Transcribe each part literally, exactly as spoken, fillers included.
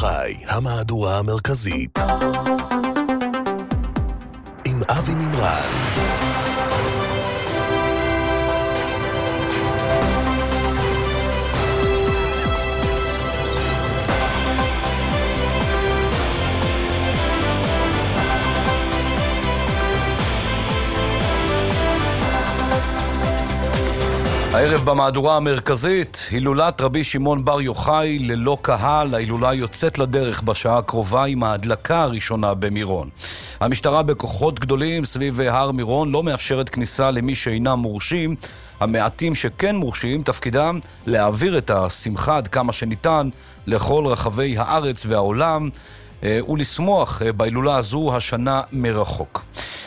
חי, המהדורה המרכזית. עם אבי מימרן. הערב במהדורה המרכזית, הילולת רבי שמעון בר יוחאי ללא קהל. ההילולה יוצאת לדרך בשעה הקרובה עם ההדלקה הראשונה במירון. המשטרה בכוחות גדולים סביב הר מירון לא מאפשרת כניסה למי שאינם מורשים. המעטים שכן מורשים תפקידם להעביר את השמחה עד כמה שניתן לכל רחבי הארץ והעולם ולשמוח בהילולה הזו השנה מרחוק.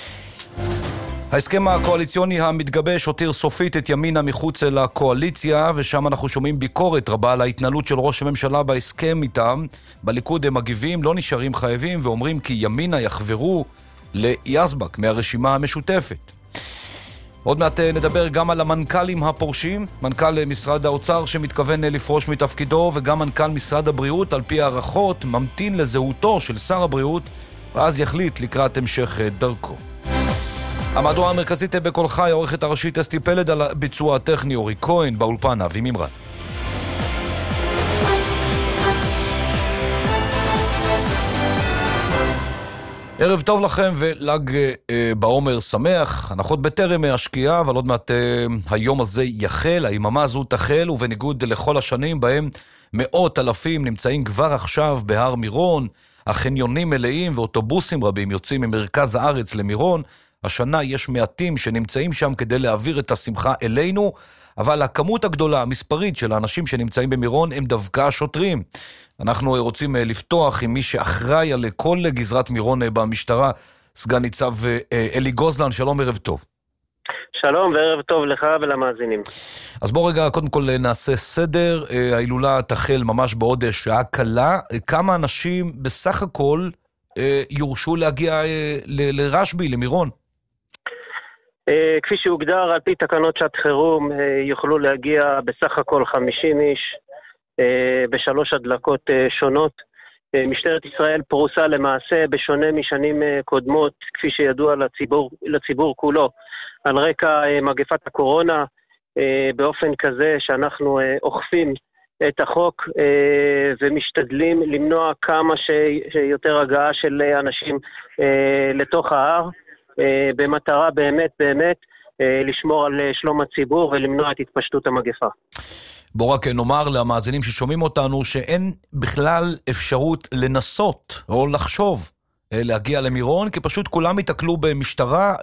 ההסכם הקואליציוני המתגבש הותיר סופית את ימינה מחוץ אל הקואליציה, ושם אנחנו שומעים ביקורת רבה על ההתנהלות של ראש הממשלה בהסכם איתם. בליכוד הם מגיבים, לא נשארים חייבים, ואומרים כי ימינה יחברו ליזבק מהרשימה המשותפת. עוד מעט נדבר גם על המנכ"לים הפורשים, מנכ"ל משרד האוצר שמתכוון לפרוש מתפקידו, וגם מנכ"ל משרד הבריאות על פי הערכות ממתין לזהותו של שר הבריאות, ואז יחליט לקראת המשך דרכו. המהדורה המרכזית בכל חי, העורכת הראשית אסתי פלד, על הביצוע הטכני אורי כהן, באולפן אבי מימרן. ערב טוב לכם ולג אה, בעומר שמח, הנחות בטרם השקיעה, אבל עוד מעט אה, היום הזה יחל, היממה הזו תחל, ובניגוד לכל השנים בהם מאות אלפים נמצאים כבר עכשיו בהר מירון, החניונים מלאים ואוטובוסים רבים יוצאים ממרכז הארץ למירון. השנה יש מעטים שנמצאים שם כדי להעביר את השמחה אלינו, אבל הכמות הגדולה, המספרית של האנשים שנמצאים במירון הם דווקא השוטרים. אנחנו רוצים לפתוח עם מי שאחראי על כל גזרת מירון במשטרה, סגן ניצב אלי גוזלן. שלום, ערב טוב. שלום וערב טוב לך ולמאזינים. אז בוא רגע קודם כל נעשה סדר. ההילולה תחל ממש בעוד שעה קלה. כמה אנשים בסך הכל יורשו להגיע לרשב"י, למירון? כפי שהוגדר על פי תקנות שעת חירום, יוכלו להגיע בסך הכל חמישים איש בשלוש הדלקות שונות. משטרת ישראל פרוסה למעשה בשונה משנים קודמות, כפי שידוע לציבור, לציבור כולו, על רקע מגפת הקורונה, באופן כזה שאנחנו אוכפים את החוק ומשתדלים למנוע כמה שיותר הגעה של אנשים לתוך ההר, במטרה באמת באמת לשמור על שלום הציבור ולמנוע את התפשטות המגפה. בוא רק נאמר למאזינים ששומעים אותנו שאין בכלל אפשרות לנסות או לחשוב להגיע למירון, כי פשוט כולם יתקלו במשטרה,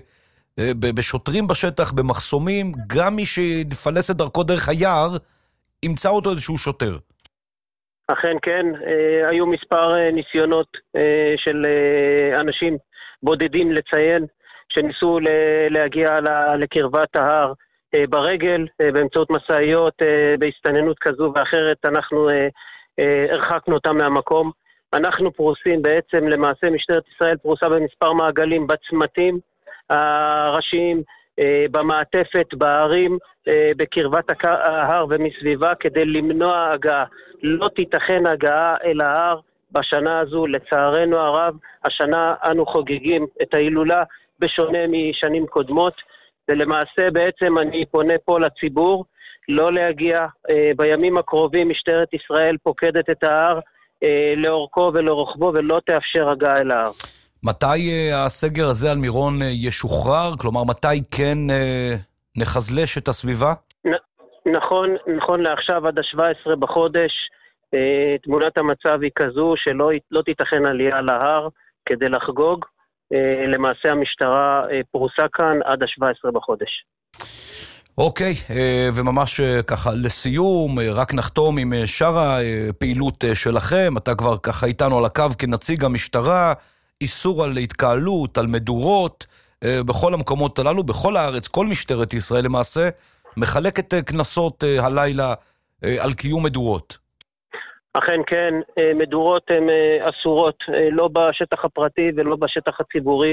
בשוטרים בשטח, במחסומים. גם מי שיפלס את דרכו דרך היער ימצא אותו איזשהו שוטר. אכן כן, היו מספר ניסיונות של אנשים בודדים לציין שניסו להגיע לקרבת ההר ברגל, באמצעות מסעיות, בהסתננות כזו ואחרת. אנחנו הרחקנו אותם מהמקום. אנחנו פרוסים בעצם, למעשה משטרת ישראל פרוסה במספר מעגלים בצמתים הראשיים, במעטפת, בערים, בקרבת ההר ומסביבה, כדי למנוע הגעה. לא תיתכן הגעה אל ההר בשנה הזו, לצערנו הרב. השנה אנו חוגגים את ההילולה בשונה משנים קודמות, ולמעשה בעצם אני פונה פה לציבור לא להגיע. בימים הקרובים משטרת ישראל פוקדת את ההר לאורכו ולרוחבו, ולא תאפשר הגעה אל ההר. מתי הסגר הזה על מירון ישוחרר? כלומר, מתי כן נחזלש את הסביבה? נ- נכון, נכון לעכשיו עד ה-שבעה עשר בחודש. תמונת המצב היא כזו שלא לא תיתכן עלייה להר כדי לחגוג. למעשה המשטרה פרוסה כאן עד ה-שבעה עשר בחודש. אוקיי, וממש ככה לסיום, רק נחתום עם שאר הפעילות שלכם. אתה כבר ככה איתנו על הקו כנציג המשטרה, איסור על התקהלות, על מדורות, בכל המקומות הללו, בכל הארץ. כל משטרת ישראל למעשה מחלקת כנסות הלילה על קיום מדורות. אכן כן, מדורות הן אסורות, לא בשטח הפרטי ולא בשטח הציבורי,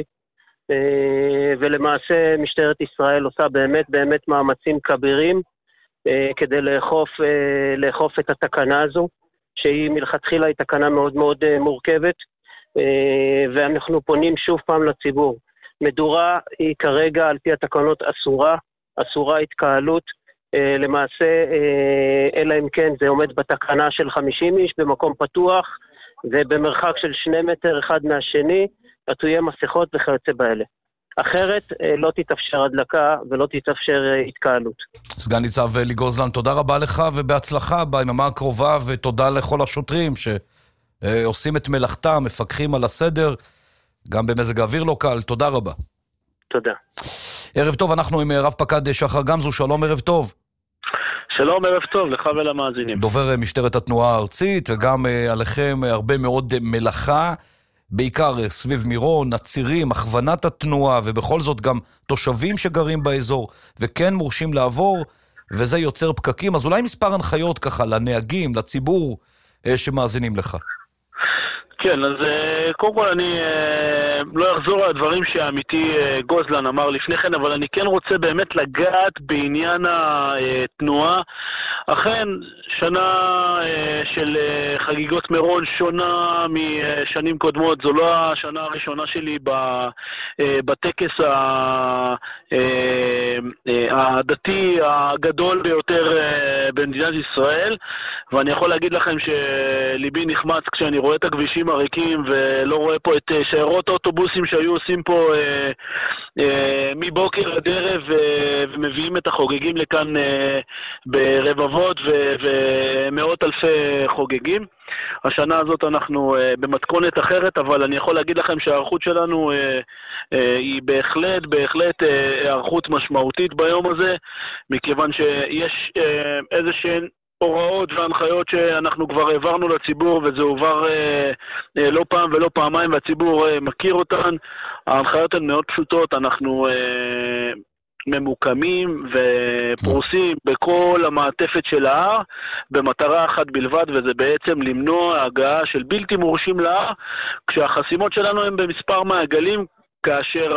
ולמעשה משטרת ישראל עושה באמת באמת מאמצים כבירים כדי לאכוף, לאכוף את התקנה הזו. שהיא מלכתחילה היא תקנה מאוד מאוד מורכבת, ואנחנו פונים שוב פעם לציבור. מדורה היא כרגע על פי התקנות אסורה, אסורה התקהלות, למעשה, אלא אם כן זה עומד בתקנה של חמישים איש במקום פתוח, ובמרחק של שני מטר אחד מהשני, עטויי מסכות וכיוצא באלה. אחרת לא תתאפשר הדלקה ולא תתאפשר התקהלות. סגן ניצב אלי גוזלן, תודה רבה לך ובהצלחה ביממה הקרובה, ותודה לכל השוטרים שעושים את מלאכתם, מפקחים על הסדר, גם במזג האוויר לא קל. תודה רבה. תודה. ערב טוב, אנחנו עם רב פקד שחר גמזו, שלום, ערב טוב. שלום, ערב טוב, לך ולמאזינים. דובר משטרת התנועה הארצית, וגם עליכם הרבה מאוד מלאכה, בעיקר סביב מירון, הצירים, הכוונת התנועה, ובכל זאת גם תושבים שגרים באזור, וכן מורשים לעבור, וזה יוצר פקקים. אז אולי מספר הנחיות ככה לנהגים, לציבור שמאזינים לך. כן, אז קודם כל אני לא אחזור על הדברים שעמיתי גוזלן אמר לפני כן, אבל אני כן רוצה באמת לגעת בעניין התנועה. אכן, שנה של חגיגות מירון שונה משנים קודמות, זו לא השנה הראשונה שלי בטקס הדתי הגדול ביותר במדינת ישראל, ואני יכול להגיד לכם שליבי נחמץ כשאני רואה את הכבישים הריקים ולא רואה פה את שיירות האוטובוסים שהיו עושים פה אה, אה, מבוקר עד ערב אה, ומביאים את החוגגים לכאן אה, ברבבות ו- ומאות אלפי חוגגים. השנה הזאת אנחנו אה, במתכונת אחרת, אבל אני יכול להגיד לכם שהערכות שלנו אה, אה, היא בהחלט, בהחלט אה, הערכות משמעותית ביום הזה, מכיוון שיש אה, איזה שהן הוראות והנחיות שאנחנו כבר העברנו לציבור, וזה עובר אה, אה, לא פעם ולא פעמיים, והציבור אה, מכיר אותן. ההנחיות הן מאוד פשוטות, אנחנו אה, ממוקמים ופרוסים בכל המעטפת של ההר, במטרה אחת בלבד, וזה בעצם למנוע הגעה של בלתי מורשים להר, כשהחסימות שלנו הן במספר מעגלים, כאשר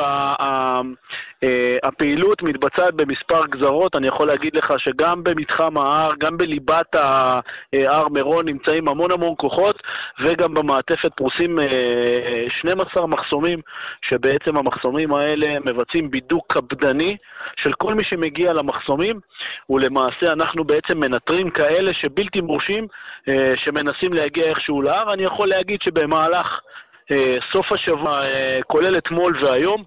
הפעילות מתבצעת במספר גזרות. אני יכול להגיד לך שגם במתחם ההר, גם בליבת ההר מירון נמצאים המון המון כוחות, וגם במעטפת פרוסים שנים עשר מחסומים, שבעצם המחסומים האלה מבצעים בידוק קפדני של כל מי שמגיע למחסומים, ולמעשה אנחנו בעצם מנטרים כאלה שבלתי מורשים שמנסים להגיע איכשהו להר. אני יכול להגיד שבמהלך סוף השבוע, כולל אתמול והיום,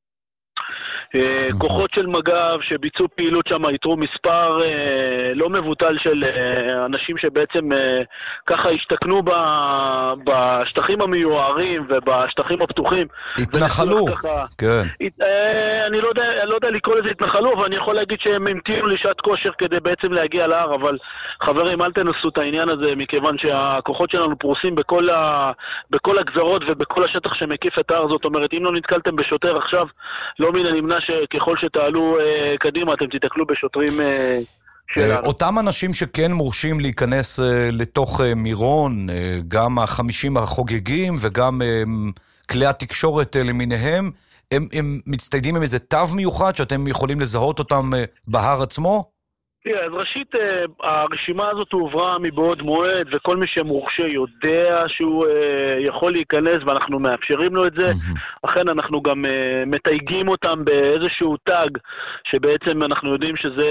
כוחות של מג"ב שביצעו פעילות שם, יתרו מספר לא מבוטל של אנשים שבעצם ככה השתכנו בשטחים המיוערים ובשטחים הפתוחים. התנחלו, כן. אני לא יודע, לא יודע לקרוא לזה התנחלו, אבל אני יכול להגיד שהם המתינו לשעת כושר כדי בעצם להגיע להר, אבל חברים, אל תנסו את העניין הזה, מכיוון שהכוחות שלנו פרוסים בכל, ה, בכל הגזרות ובכל השטח שמקיף את ההר. זאת אומרת, אם לא נתקלתם בשוטר עכשיו, לא מן הנמנע שככל שתעלו אה, קדימה, אתם תתקלו בשוטרים אה, שלנו. אותם אנשים שכן מורשים להיכנס אה, לתוך אה, מירון, אה, גם החמישים החוגגים וגם אה, כלי התקשורת אה, למיניהם, הם, הם מצטיידים עם איזה תו מיוחד שאתם יכולים לזהות אותם אה, בהר עצמו? תראה, אז ראשית, הרשימה הזאת הועברה מבעוד מועד, וכל מי שמורשה יודע שהוא יכול להיכנס, ואנחנו מאפשרים לו את זה. אכן אנחנו גם מתייגים אותם באיזשהו טאג, שבעצם אנחנו יודעים שזה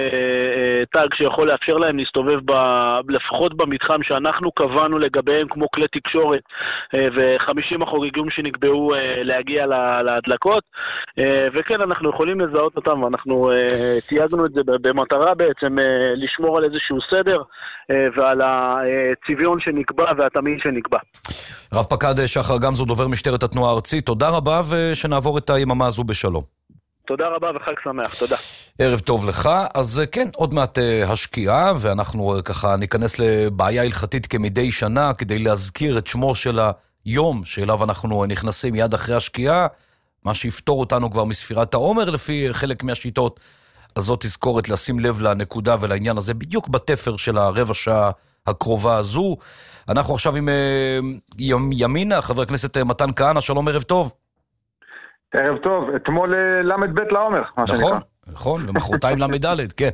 טאג שיכול לאפשר להם להסתובב ב, לפחות במתחם שאנחנו קבענו לגביהם, כמו כלי תקשורת, ו-חמישים החוגגים שנקבעו להגיע להדלקות. וכן, אנחנו יכולים לזהות אותם, ואנחנו תייגנו את זה במטרה בעצם לשמור על איזשהו סדר ועל הצביון שנקבע והתמיד שנקבע. רב פקד שחר גמזו, דובר משטרת התנועה הארצית, תודה רבה, ושנעבור את היממה הזו בשלום. תודה רבה וחג שמח, תודה. ערב טוב לך. אז כן, עוד מעט השקיעה, ואנחנו ככה ניכנס לבעיה הלכתית כמדי שנה, כדי להזכיר את שמו של היום שאליו אנחנו נכנסים מיד אחרי השקיעה, מה שיפתור אותנו כבר מספירת העומר לפי חלק מהשיטות. אז זאת תזכורת לשים לב לנקודה ולעניין הזה בדיוק בתפר של הרבע שעה הקרובה הזו. אנחנו עכשיו עם ימינה, חבר הכנסת מתן כהנא, שלום, ערב טוב. ערב טוב, אתמול למד בית לעומר, מה שנקרא. נכון, נכון? ומחרתיים למדלת, כן.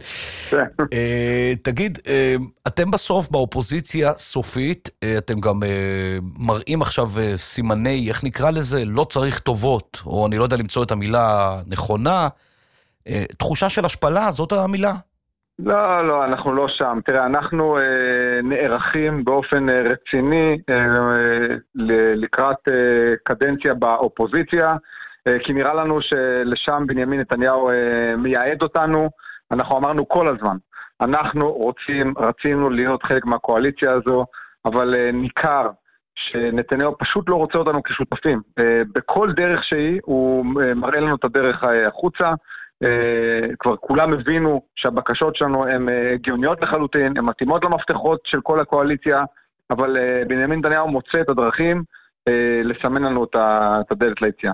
תגיד, אתם בסוף באופוזיציה סופית, אתם גם מראים עכשיו סימני, איך נקרא לזה? לא צריך טובות, או אני לא יודע למצוא את המילה נכונה, תחושה של השפלה, זאת המילה? לא, לא, אנחנו לא שם. תראה, אנחנו אה, נערכים באופן אה, רציני אה, לקראת אה, קדנציה באופוזיציה, אה, כי נראה לנו שלשם בנימין נתניהו אה, מייעד אותנו. אנחנו אמרנו כל הזמן, אנחנו רוצים, רצינו להיות חלק מהקואליציה הזו, אבל אה, ניכר שנתניהו פשוט לא רוצה אותנו כשותפים. אה, בכל דרך שהיא, הוא אה, מראה לנו את הדרך אה, החוצה, Uh, כבר כולם הבינו שהבקשות שלנו הן uh, הגיוניות לחלוטין, הן מתאימות למפתחות של כל הקואליציה, אבל uh, בנימין נתניהו מוצא את הדרכים uh, לסמן לנו את, את הדלת ליציאה.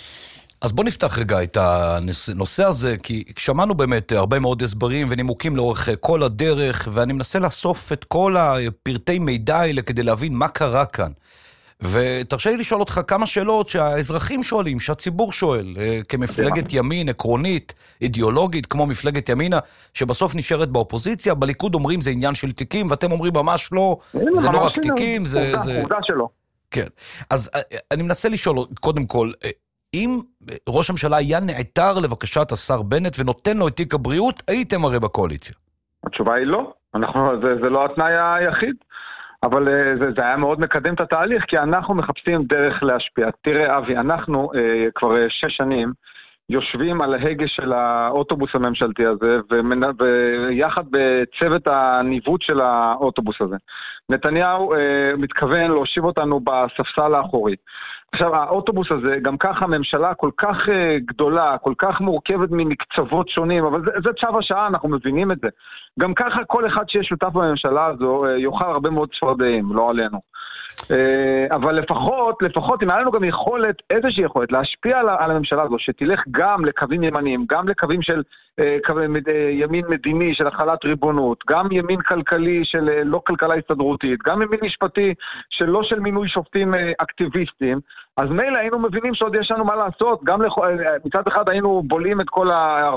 אז בוא נפתח רגע את הנושא הזה, כי שמענו באמת הרבה מאוד הסברים ונימוקים לאורך כל הדרך, ואני מנסה לאסוף את כל הפרטי מידע האלה כדי להבין מה קרה כאן. ותרשה לי לשאול אותך כמה שאלות שהאזרחים שואלים, שהציבור שואל, כמפלגת ימין, עקרונית, אידיאולוגית, כמו מפלגת ימינה, שבסוף נשארת באופוזיציה. בליכוד אומרים זה עניין של תיקים, ואתם אומרים ממש לא, זה לא רק תיקים, זה... עובדה שלו. כן. אז אני מנסה לשאול, קודם כל, אם ראש הממשלה היה נעתר לבקשת השר בנט ונותן לו את תיק הבריאות, הייתם הרי בקואליציה. התשובה היא לא. אנחנו, זה, זה לא התנאי היחיד. אבל זה, זה היה מאוד מקדם את התהליך, כי אנחנו מחפשים דרך להשפיע. תראה, אבי, אנחנו אה, כבר שש שנים יושבים על ההגה של האוטובוס הממשלתי הזה, ומנ... ויחד בצוות הניווט של האוטובוס הזה. נתניהו אה, מתכוון להושיב אותנו בספסל האחורי. עכשיו, האוטובוס הזה, גם ככה ממשלה כל כך אה, גדולה, כל כך מורכבת ממקצוות שונים, אבל זה, זה צו השעה, אנחנו מבינים את זה. גם ככה כל אחד שיש שותף בממשלה הזו אה, יוכל הרבה מאוד צפרדעים, לא עלינו. אה, אבל לפחות, לפחות, אם היה לנו גם יכולת, איזושהי יכולת, להשפיע על, על הממשלה הזו, שתלך גם לקווים ימניים, גם לקווים של אה, קו, אה, ימין מדיני, של החלת ריבונות, גם ימין כלכלי של אה, לא כלכלה הסתדרותית, גם ימין משפטי של לא של מינוי שופטים אה, אקטיביסטים, אז מילא היינו מבינים שעוד יש לנו מה לעשות, גם לח... מצד אחד היינו בולים את כל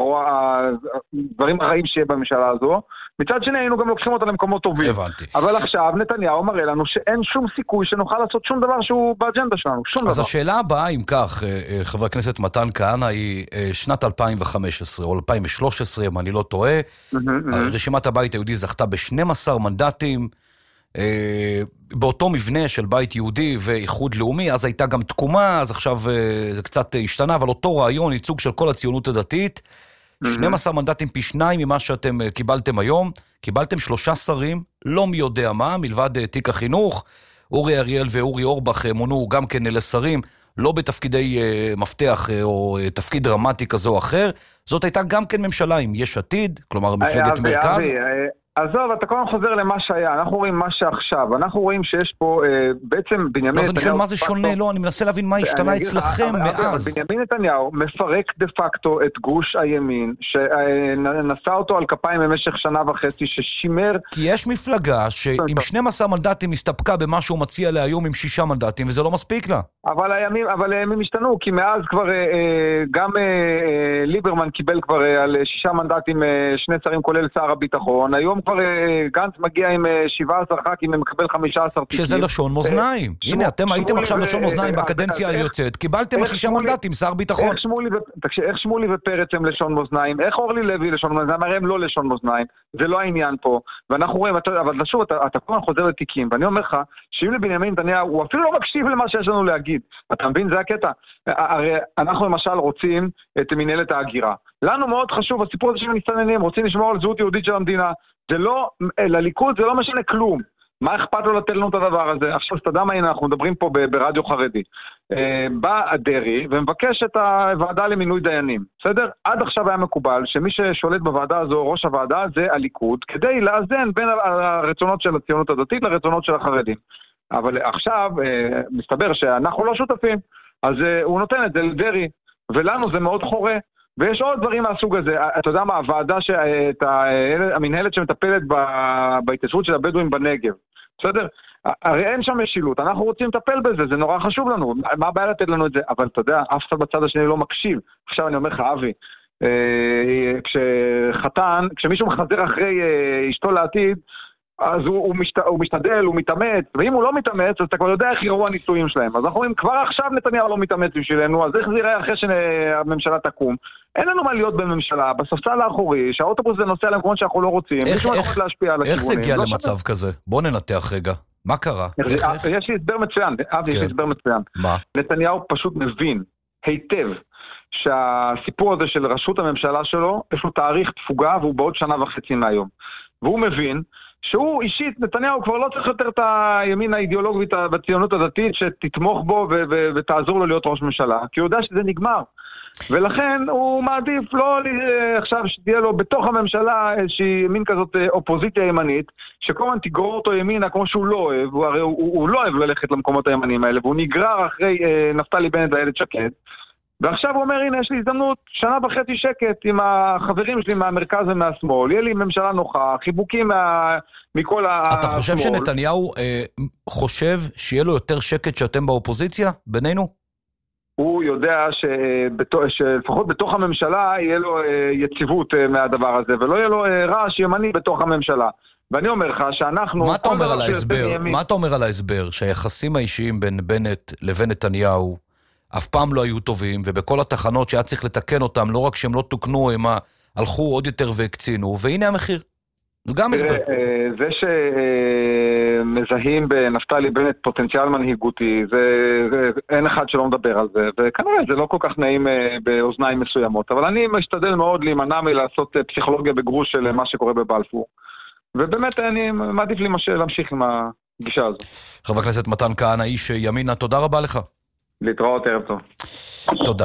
הדברים הרעים שיהיה בממשלה הזו, מצד שני היינו גם לוקחים אותה למקומות טובים. הבנתי. אבל עכשיו נתניהו מראה לנו שאין שום סיכוי שנוכל לעשות שום דבר שהוא באג'נדה שלנו, שום אז דבר. אז השאלה הבאה, אם כך, חבר הכנסת מתן כהנא, היא שנת אלפיים וחמש עשרה או אלפיים ושלוש עשרה, אם אני לא טועה. רשימת הבית היהודי זכתה ב-שנים עשר מנדטים, באותו מבנה של בית יהודי ואיחוד לאומי, אז הייתה גם תקומה, אז עכשיו זה קצת השתנה, אבל אותו רעיון, ייצוג של כל הציונות הדתית, שנים עשר מנדטים פי שניים ממה שאתם קיבלתם היום, קיבלתם שלושה שרים, לא מי יודע מה, מלבד תיק החינוך, אורי אריאל ואורי אורבך מונו גם כן לשרים, לא בתפקידי מפתח או תפקיד דרמטי כזה או אחר, זאת הייתה גם כן ממשלה עם יש עתיד, כלומר מפלגת מרכז. עזוב, אתה קודם חוזר למה שהיה, אנחנו רואים מה שעכשיו, אנחנו רואים שיש פה אה, בעצם בנימין נתניהו... לא, אני שואל מה זה שונה, לא, אני מנסה להבין מה השתנה אצלכם מאז. בנימין נתניהו מפרק דה פקטו את גוש הימין, שנשא אותו על כפיים במשך שנה וחצי, ששימר... כי יש מפלגה שעם שנים עשר מנדטים הסתפקה במה שהוא מציע להיום עם שישה מנדטים, וזה לא מספיק לה. אבל הימים, אבל הימים השתנו, כי מאז כבר אה, גם אה, ליברמן קיבל כבר אה, על שישה מנדטים אה, שני שרים כולל שר הביטחון, היום כבר גנץ מגיע עם שבעה עשר ח"כים ומקבל חמישה עשר תיקים. שזה לשון מאזניים. הנה, אתם הייתם עכשיו לשון מאזניים בקדנציה היוצאת, קיבלתם שישה מנדטים, שר ביטחון. איך שמולי ופרץ הם לשון מאזניים? איך אורלי לוי לשון מאזניים? הרי הם לא לשון מאזניים. זה לא העניין פה. ואנחנו רואים, אבל שוב, אתה כבר חוזר לתיקים, ואני אומר לך, שאם לבנימין נתניהו, הוא אפילו לא מקשיב למה שיש לנו להגיד. אתה מבין? זה הקטע. הרי אנחנו למשל רוצים את מנהלת ההגירה. לנו מאוד חשוב, הסיפור הזה של מסתננים, רוצים לשמור על זהות יהודית של המדינה. זה לא, לליכוד זה לא משנה כלום. מה אכפת לו לתת לנו את הדבר הזה? עכשיו, סתדם, הנה, אנחנו מדברים פה ברדיו חרדי. בא דרי ומבקש את הוועדה למינוי דיינים. בסדר? עד עכשיו היה מקובל שמי ששולט בוועדה הזו, ראש הוועדה, זה הליכוד, כדי לאזן בין הרצונות של הציונות הדתית לרצונות של החרדים. אבל עכשיו, מסתבר שאנחנו לא שותפים, אז הוא נותן את זה לדרי, ולנו זה מאוד חורה. ויש עוד דברים מהסוג הזה. אתה יודע מה, הוועדה, המנהלת שמטפלת בהתיישבות של הבדואים בנגב, בסדר? הרי אין שם משילות, אנחנו רוצים לטפל בזה, זה נורא חשוב לנו, מה הבעיה לתת לנו את זה? אבל אתה יודע, אף אחד בצד השני לא מקשיב. עכשיו אני אומר לך, אבי, כשחתן, כשמישהו מחזר אחרי אשתו לעתיד, אז הוא, הוא, משת, הוא משתדל, הוא מתאמץ, ואם הוא לא מתאמץ, אז אתה כבר יודע איך יראו הניסויים שלהם. אז אנחנו אומרים, כבר עכשיו נתניהו לא מתאמץ בשבילנו, אז איך זה יראה אחרי שהממשלה תקום? אין לנו מה להיות בממשלה, בספסל האחורי, שהאוטובוס זה נוסע למקומות שאנחנו לא רוצים, איך, איך, להשפיע על איך זה הגיע לא למצב שווה. כזה? בוא ננתח רגע. מה קרה? איך, איך? יש לי הסבר מצוין, אבי, כן. יש לי הסבר מצוין. מה? נתניהו פשוט מבין היטב שהסיפור הזה של ראשות הממשלה שלו, יש לו תאריך תפוגה והוא בעוד שנה וחצי מהיום. והוא מבין שהוא אישית, נתניהו כבר לא צריך יותר את הימין האידיאולוגית בציונות הדתית שתתמוך בו ו- ו- ותעזור לו להיות ראש ממשלה, כי הוא יודע שזה נגמר. ולכן הוא מעדיף לא עכשיו שתהיה לו בתוך הממשלה איזושהי ימין כזאת אופוזיציה ימנית, שכל הזמן תגרור אותו ימינה כמו שהוא לא אוהב, הוא, הרי הוא, הוא לא אוהב ללכת למקומות הימניים האלה, והוא נגרר אחרי אה, נפתלי בנט ואיילת שקד, ועכשיו הוא אומר, הנה יש לי הזדמנות, שנה וחצי שקט עם החברים שלי מהמרכז ומהשמאל, יהיה לי ממשלה נוחה, חיבוקים מה, מכל השמאל. אתה חושב שנתניהו אה, חושב שיהיה לו יותר שקט שאתם באופוזיציה, בינינו? הוא יודע שבתו, שלפחות בתוך הממשלה יהיה לו אה, יציבות אה, מהדבר הזה, ולא יהיה לו אה, רעש ימני בתוך הממשלה. ואני אומר לך שאנחנו... מה אתה אומר על ההסבר? מה אתה אומר על ההסבר שהיחסים האישיים בין בנט לבין נתניהו אף פעם לא היו טובים, ובכל התחנות שהיה צריך לתקן אותם, לא רק שהם לא תוקנו, הם הלכו עוד יותר והקצינו, והנה המחיר. זה גם הסבר. זה שמזהים בנפתלי בנט פוטנציאל מנהיגותי, אין אחד שלא מדבר על זה, וכנראה זה לא כל כך נעים באוזניים מסוימות, אבל אני משתדל מאוד להימנע מלעשות פסיכולוגיה בגרוש של מה שקורה בבלפור. ובאמת אני מעדיף להמשיך עם הגישה הזו. חבר הכנסת מתן כהנא, איש ימינה, תודה רבה לך. להתראות, ערב טוב. תודה.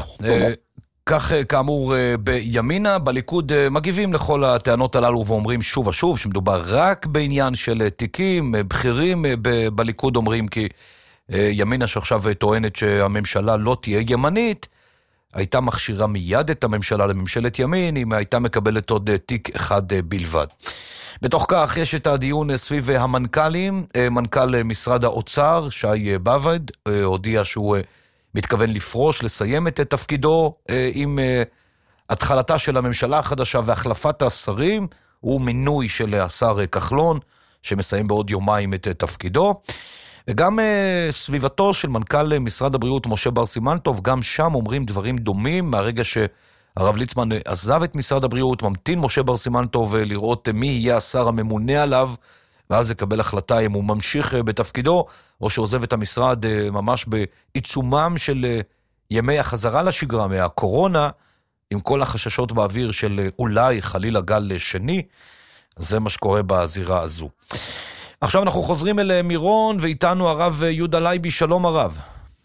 כך כאמור בימינה, בליכוד מגיבים לכל הטענות הללו ואומרים שוב ושוב שמדובר רק בעניין של תיקים, בכירים בליכוד אומרים כי ימינה שעכשיו טוענת שהממשלה לא תהיה ימנית, הייתה מכשירה מיד את הממשלה לממשלת ימין אם הייתה מקבלת עוד תיק אחד בלבד. בתוך כך יש את הדיון סביב המנכ"לים, מנכ"ל משרד האוצר, שי באב"ד, הודיע שהוא מתכוון לפרוש, לסיים את תפקידו עם התחלתה של הממשלה החדשה והחלפת השרים, הוא מינוי של השר כחלון, שמסיים בעוד יומיים את תפקידו, וגם סביבתו של מנכ"ל משרד הבריאות משה בר סימן טוב, גם שם אומרים דברים דומים, מהרגע שהרב ליצמן עזב את משרד הבריאות, ממתין משה בר סימן טוב לראות מי יהיה השר הממונה עליו, ואז יקבל החלטה אם הוא ממשיך בתפקידו, או שעוזב את המשרד ממש בעיצומם של ימי החזרה לשגרה מהקורונה, עם כל החששות באוויר של אולי חלילה גל שני, זה מה שקורה בזירה הזו. עכשיו אנחנו חוזרים אל מירון, ואיתנו הרב יהודה לייבי, שלום הרב.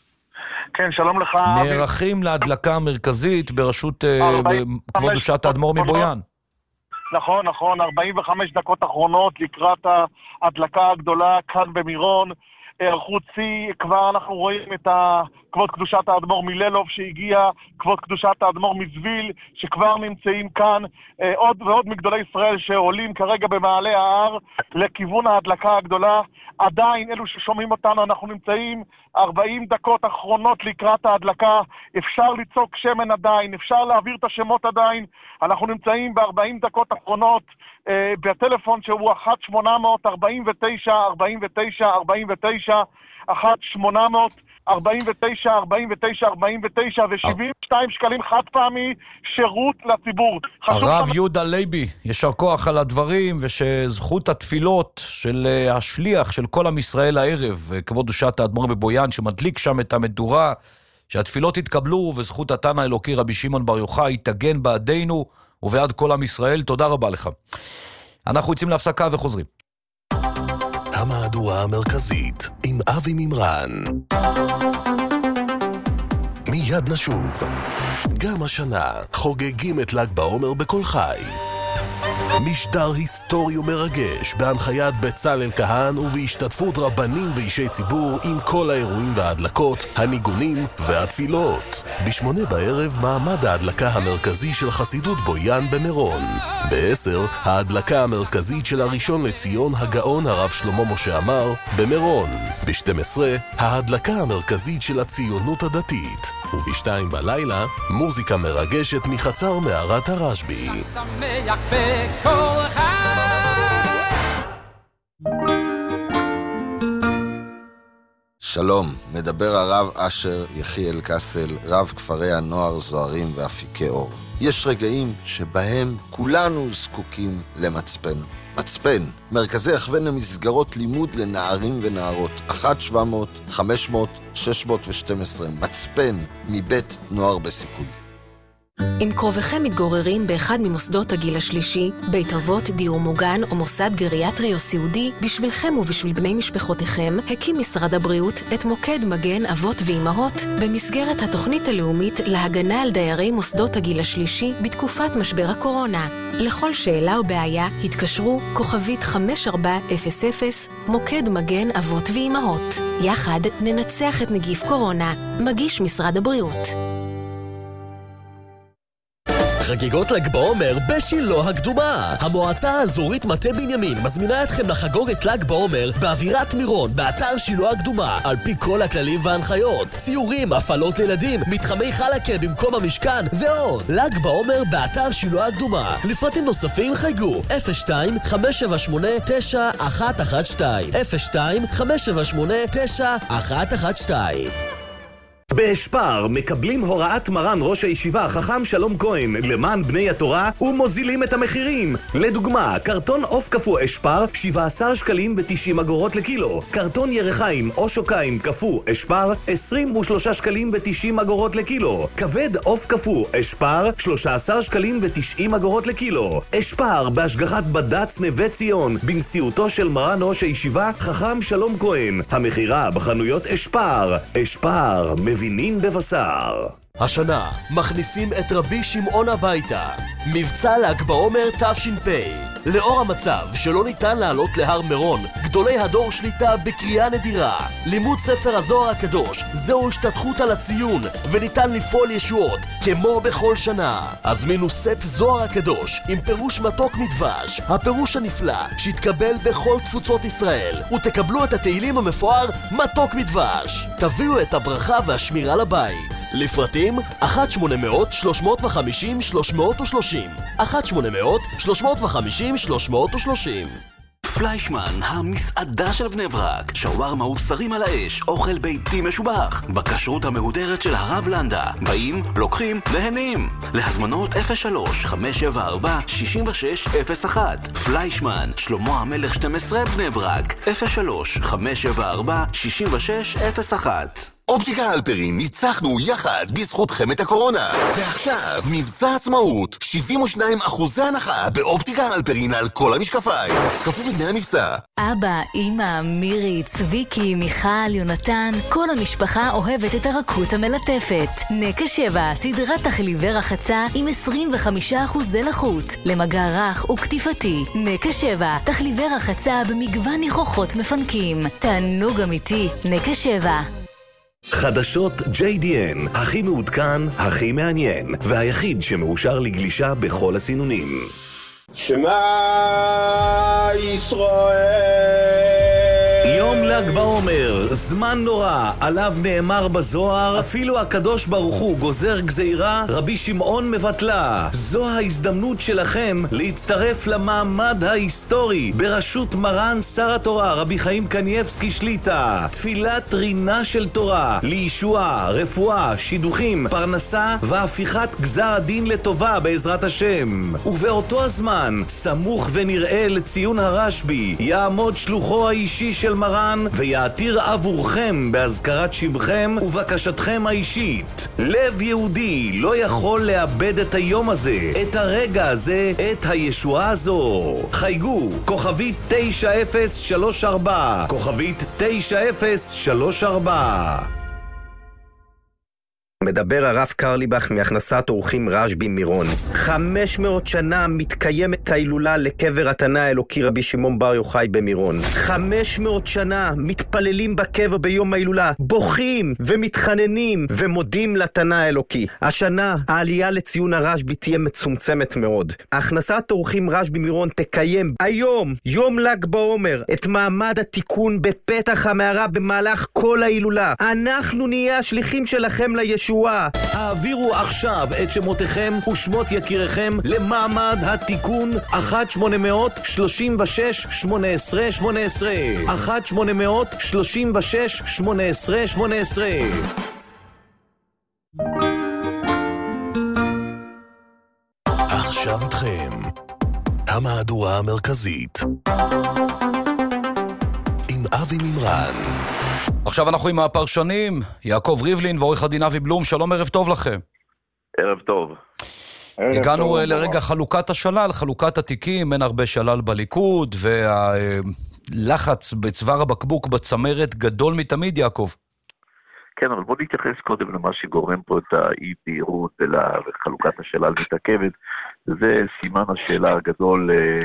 כן, שלום לך. נערכים להדלקה המרכזית בראשות כבוד קדושת האדמו"ר מבויאן. נכון, נכון, ארבעים וחמש דקות אחרונות לקראת ההדלקה הגדולה כאן במירון. ערכות צי, כבר אנחנו רואים את כבוד קדושת האדמו"ר מלילוב שהגיע, כבוד קדושת האדמו"ר מזוויל שכבר נמצאים כאן, עוד ועוד מגדולי ישראל שעולים כרגע במעלה ההר לכיוון ההדלקה הגדולה. עדיין אלו ששומעים אותנו, אנחנו נמצאים ארבעים דקות אחרונות לקראת ההדלקה, אפשר לצוק שמן עדיין, אפשר להעביר את השמות עדיין, אנחנו נמצאים ב-ארבעים דקות אחרונות אה, בטלפון שהוא אחת שמונה ארבע תשע ארבע תשע ארבע תשע אחת שמונה ארבע תשע ארבע תשע ארבע תשע ו-שבעים ושתיים שקלים חד פעמי שירות לציבור. הרב יהודה לייבי, ישר כוח על הדברים, ושזכות התפילות של השליח של כל עם ישראל הערב, כבוד קדושת האדמו"ר מבויאן שמדליק שם את המדורה, שהתפילות יתקבלו וזכות התנא האלוקי רבי שמעון בר יוחאי תגן בעדינו ובעד כל עם ישראל. תודה רבה לך. אנחנו יוצאים להפסקה וחוזרים. המהדורה המרכזית עם אבי מימרן. מיד נשוב. גם השנה חוגגים את ל"ג בעומר בכל חי. משדר היסטורי ומרגש בהנחיית בצלאל כהן ובהשתתפות רבנים ואישי ציבור עם כל האירועים וההדלקות, הניגונים והתפילות. בשמונה בערב מעמד ההדלקה המרכזי של חסידות בויאן במירון. בעשר ההדלקה המרכזית של הראשון לציון הגאון הרב שלמה משה עמר במירון. ב-שתים עשרה ההדלקה המרכזית של הציונות הדתית. ובשתיים בלילה מוזיקה מרגשת מחצר מערת הרשב"י. שלום, מדבר הרב אשר יחיאל קסל, רב כפרי הנוער זוהרים ואפיקי אור. יש רגעים שבהם כולנו זקוקים למצפן. מצפן, מרכזי הכוון למסגרות לימוד לנערים ונערות, אחת שבע מאות, חמש מאות, שש מאות ושתים עשרה, מצפן מבית נוער בסיכוי. אם קרובכם מתגוררים באחד ממוסדות הגיל השלישי, בית אבות, דיור מוגן או מוסד גריאטרי או סיעודי, בשבילכם ובשביל בני משפחותיכם, הקים משרד הבריאות את מוקד מגן אבות ואימהות במסגרת התוכנית הלאומית להגנה על דיירי מוסדות הגיל השלישי בתקופת משבר הקורונה. לכל שאלה או בעיה התקשרו כוכבית חמש ארבע אפס אפס מוקד מגן אבות ואימהות. יחד ננצח את נגיף קורונה. מגיש משרד הבריאות. חגיגות ל"ג בעומר בשילה הקדומה. המועצה האזורית מטה בנימין מזמינה אתכם לחגוג את ל"ג בעומר באווירת מירון באתר שילה הקדומה על פי כל הכללים וההנחיות. ציורים, הפעלות לילדים, מתחמי חלקה במקום המשכן ועוד. ל"ג בעומר באתר שילה הקדומה. לפרטים נוספים חייגו אפס שתיים חמש שבע שמונה תשע אחת אחת שתיים אפס שתיים חמש שבע שמונה תשע אחת אחת שתיים. באשפר מקבלים הוראת מרן ראש הישיבה חכם שלום כהן למען בני התורה ומוזילים את המחירים. לדוגמה, קרטון עוף קפוא אשפר שבעה עשר שקלים ו-תשעים אגורות לקילו. קרטון ירחיים או שוקיים קפוא אשפר עשרים ושלושה שקלים ו-תשעים אגורות לקילו. כבד עוף קפוא אשפר שלושה עשר שקלים ו-תשעים אגורות לקילו. אשפר בהשגחת בד"ץ נווה ציון בנשיאותו של מרן ראש הישיבה חכם שלום כהן. המחירה בחנויות אשפר. אשפר מבינים בבשר. השנה מכניסים את רבי שמעון הביתה. מבצע ל"ג בעומר תש"פ. לאור המצב שלא ניתן לעלות להר מירון, גדולי הדור שליטה בקריאה נדירה. לימוד ספר הזוהר הקדוש זהו השתתחות על הציון, וניתן לפעול ישועות כמו בכל שנה. הזמינו סט זוהר הקדוש עם פירוש מתוק מדבש, הפירוש הנפלא שהתקבל בכל תפוצות ישראל, ותקבלו את התהילים המפואר מתוק מדבש. תביאו את הברכה והשמירה לבית. לפרטים אחת שמונה מאות שלוש מאות וחמישים שלוש מאות ושלושים אחת שמונה מאות שלוש מאות וחמישים שלוש מאות ושלושים. פליישמן, המסעדה של בני ברק. שווארמה ובשרים על האש, אוכל ביתי משובח, בכשרות המהודרת של הרב לנדה. באים, לוקחים, נהנים. להזמנות אפס שלוש חמש שבע ארבע שש שש אפס אחת. פליישמן, שלמה המלך שתים עשרה בני ברק, אפס שלוש חמש שבע ארבע שש שש אפס אחת. אופטיקה הלפרין, ניצחנו יחד בזכותכם את הקורונה. ועכשיו, מבצע עצמאות, שבעים ושניים אחוזי הנחה באופטיקה הלפרין על כל המשקפיים. כפוף לתנאי המבצע. אבא, אמא, מירי, צביקי, מיכל, יונתן, כל המשפחה אוהבת את הרכות המלטפת. נקה שבע, סדרת תחליבי רחצה עם עשרים וחמישה אחוזי לחות, למגע רך וכתיפתי. נקה שבע, תחליבי רחצה במגוון ניחוחות מפנקים. תענוג אמיתי, נקה שבע. חדשות ג'יי די אן, הכי מעודכן, הכי מעניין, והיחיד שמאושר לגלישה בכל הסינונים. שמע ישראל. יום ל"ג בעומר, זמן נורא, עליו נאמר בזוהר, אפילו הקדוש ברוך הוא גוזר גזירה, רבי שמעון מבטלה. זו ההזדמנות שלכם להצטרף למעמד ההיסטורי בראשות מרן שר התורה רבי חיים קניאבסקי שליטה. תפילת רינה של תורה לישועה, רפואה, שידוכים, פרנסה והפיכת גזר הדין לטובה בעזרת השם. ובאותו הזמן, סמוך ונראה לציון הרשב"י, יעמוד שלוחו האישי של מרן ויעתיר עבורכם בהזכרת שמכם ובקשתכם האישית. לב יהודי לא יכול לאבד את היום הזה, את הרגע הזה, את הישועה הזו. חייגו כוכבית תשע אפס שלוש ארבע, כוכבית תשע אפס שלוש ארבע. מדבר הרב קרליבך מהכנסת אורחים רשב"י מירון. חמש מאות שנה מתקיימת ההילולה לקבר התנא האלוקי רבי שמעון בר יוחאי במירון. חמש מאות שנה מתפללים בקבר ביום ההילולה, בוכים ומתחננים ומודים לתנא האלוקי. השנה העלייה לציון הרשב"י תהיה מצומצמת מאוד. הכנסת אורחים רשב"י מירון תקיים היום, יום ל"ג בעומר, את מעמד התיקון בפתח המערה במהלך כל ההילולה. אנחנו נהיה השליחים שלכם לישוע. העבירו עכשיו את שמותיכם ושמות יקיריכם למעמד התיקון אחת שמונה מאות שלושים ושש שמונה עשרה שמונה עשרה אחת שמונה מאות שלושים ושש שמונה עשרה שמונה עשרה. עכשיו איתכם המהדורה המרכזית עם אבי מימרן. עכשיו אנחנו עם הפרשנים, יעקב ריבלין ועורך הדין אבי בלום. שלום, ערב טוב לכם. ערב טוב. הגענו לרגע חלוקת השלל, חלוקת התיקים, אין הרבה שלל בליכוד, והלחץ בצוואר הבקבוק בצמרת גדול מתמיד, יעקב. כן, אבל בוא נתייחס קודם למה שגורם פה את האי-בהירות וחלוקת השלל מתעכבת. זה סימן השאלה הגדול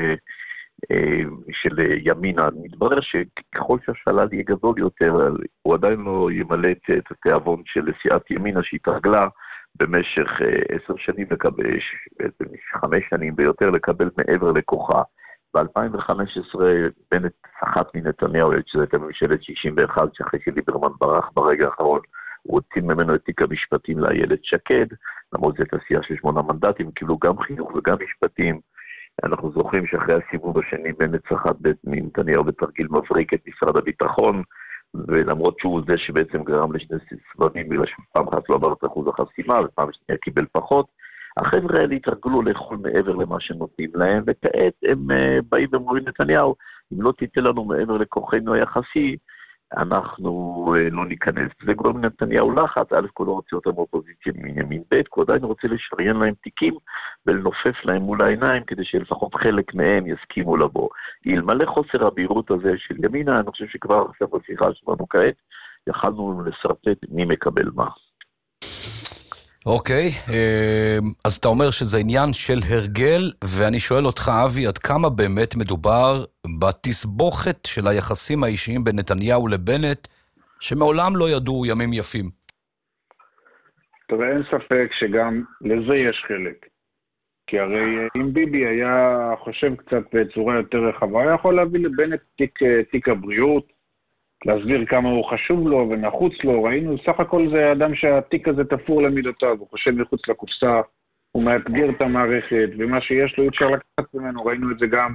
של ימינה. מתברר שככל שהשלל יהיה גדול יותר, הוא עדיין לא ימלא את התיאבון של סיעת ימינה שהתרגלה במשך עשר שנים לקבל, חמש שנים ויותר לקבל מעבר לכוחה. ב-אלפיים וחמש עשרה בנט סחט מנתניהו, שזה הייתה ממשלת שישים ואחת, שאחרי שליברמן ברח ברגע האחרון, הוא הוציא ממנו את תיק המשפטים לאיילת שקד, למרות זה תעשייה של שמונה מנדטים, קיבלו גם חינוך וגם משפטים. אנחנו זוכרים שאחרי הסיבוב השני בנט סחט מנתניהו בתרגיל מבריק את משרד הביטחון, ולמרות שהוא זה שבעצם גרם לשני סבבים, בגלל שפעם אחת לא עבר את אחוז החסימה, ופעם שנייה קיבל פחות, החבר'ה האלה התרגלו לאכול מעבר למה שנותנים להם, וכעת הם uh, באים ואומרים נתניהו, אם לא תיתן לנו מעבר לכוחנו היחסי, אנחנו uh, לא ניכנס. זה גורם נתניהו לחץ, א' כל לא רוצה אותם אופוזיציה מימין ב', הוא עדיין רוצה לשריין להם תיקים, ולנופף להם מול העיניים, כדי שלפחות חלק מהם יסכימו לבוא. אלמלא חוסר הבהירות הזה של ימינה, אני חושב שכבר עכשיו בשיחה שלנו כעת, יכלנו לסרטט מי מקבל מה. אוקיי, אז אתה אומר שזה עניין של הרגל, ואני שואל אותך, אבי, עד כמה באמת מדובר בתסבוכת של היחסים האישיים בין נתניהו לבנט, שמעולם לא ידעו ימים יפים? תראה, אין ספק שגם לזה יש חלק. כי הרי אם ביבי היה חושב קצת בצורה יותר רחבה, היה יכול להביא לבנט תיק, תיק הבריאות, להסביר כמה הוא חשוב לו ונחוץ לו. ראינו, סך הכל זה אדם שהתיק הזה תפור למידותיו, הוא חושב מחוץ לקופסה, הוא מאתגר את המערכת, ומה שיש לו אפשר לקחת ממנו. ראינו את זה גם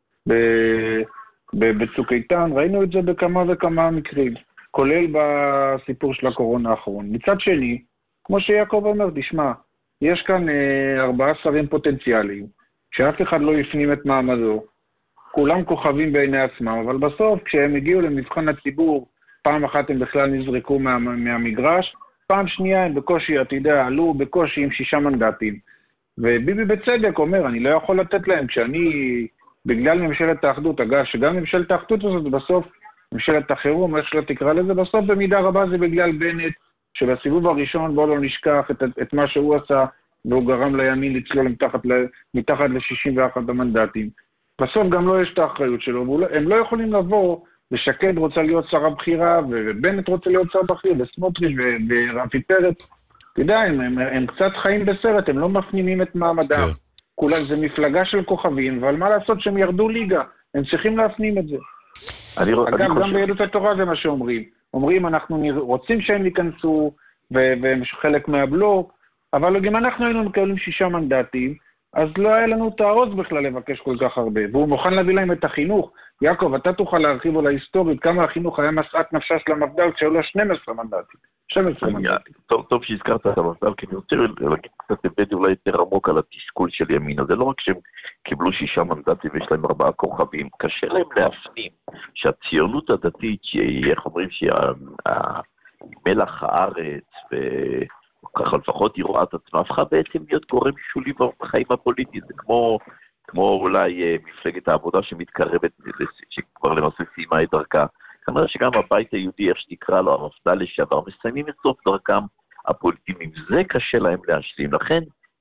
בצוק איתן, ראינו את זה בכמה וכמה מקרים, כולל בסיפור של הקורונה האחרון. מצד שני, כמו שיעקב אומר, תשמע, יש כאן אה, ארבעה שרים פוטנציאליים, שאף אחד לא יפנים את מעמדו, כולם כוכבים בעיני עצמם, אבל בסוף כשהם הגיעו למבחן הציבור, פעם אחת הם בכלל נזרקו מה, מהמגרש, פעם שנייה הם בקושי, אתה יודע, עלו בקושי עם שישה מנדטים. וביבי בצדק אומר, אני לא יכול לתת להם, כשאני, בגלל ממשלת האחדות, אגב, שגם ממשלת האחדות הזאת בסוף, ממשלת החירום, איך שלא תקרא לזה, בסוף במידה רבה זה בגלל בנט, שבסיבוב הראשון בוא לא נשכח את, את מה שהוא עשה, והוא גרם לימין לצלול מתחת, מתחת ל-שישים ואחת המנדטים. בסוף גם לא יש את האחריות שלו, הם לא יכולים לבוא, ושקד רוצה להיות שר הבחירה, ובנט רוצה להיות שר בכיר, וסמוטריץ' ורפי פרץ. אתה יודע, הם, הם, הם קצת חיים בסרט, הם לא מפנימים את מעמדם. כולה זה מפלגה של כוכבים, אבל מה לעשות שהם ירדו ליגה? הם צריכים להפנים את זה. אני, אגב, אני גם חושב... ביהדות התורה זה מה שאומרים. אומרים, אנחנו רוצים שהם ייכנסו, והם חלק מהבלוק, אבל גם אנחנו היינו מקבלים שישה מנדטים, אז לא היה לנו את העוז בכלל לבקש כל כך הרבה, והוא מוכן להביא להם את החינוך. יעקב, אתה תוכל להרחיב על ההיסטורית, כמה החינוך היה מסעת נפשה של המפד"ל, כשהיו לו שנים עשר מנדטים. שנים עשר מנדטים. טוב, טוב שהזכרת את המפד"ל, כי אני רוצה להגיד קצת היבט אולי יותר עמוק על התסכול של ימינה. זה לא רק שהם קיבלו שישה מנדטים ויש להם ארבעה כוכבים, קשה להם להפנים שהציונות הדתית, איך אומרים שהיא מלח הארץ, ו... ככה לפחות היא רואה את עצמה, הפכה בעצם להיות גורם שולי בחיים הפוליטיים, זה כמו, כמו אולי מפלגת העבודה שמתקרבת, שכבר למעשה סיימה את דרכה. כנראה שגם הבית היהודי, איך שתקרא לו, המפד"ל לשעבר, מסיימים את סוף דרכם הפוליטיים, עם זה קשה להם להשלים. לכן,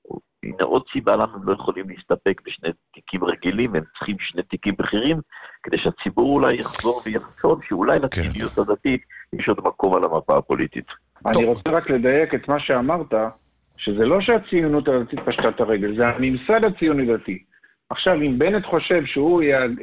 הנה עוד סיבה למה הם לא יכולים להסתפק בשני תיקים רגילים, הם צריכים שני תיקים בכירים, כדי שהציבור אולי יחזור ויחשוב שאולי לציוניות הדתית יש עוד מקום על המפה הפוליטית. אני רוצה רק לדייק את מה שאמרת, שזה לא שהציונות הדתית פשטה את הרגל, זה הממסד הציוני דתי. עכשיו, אם בנט חושב שהוא,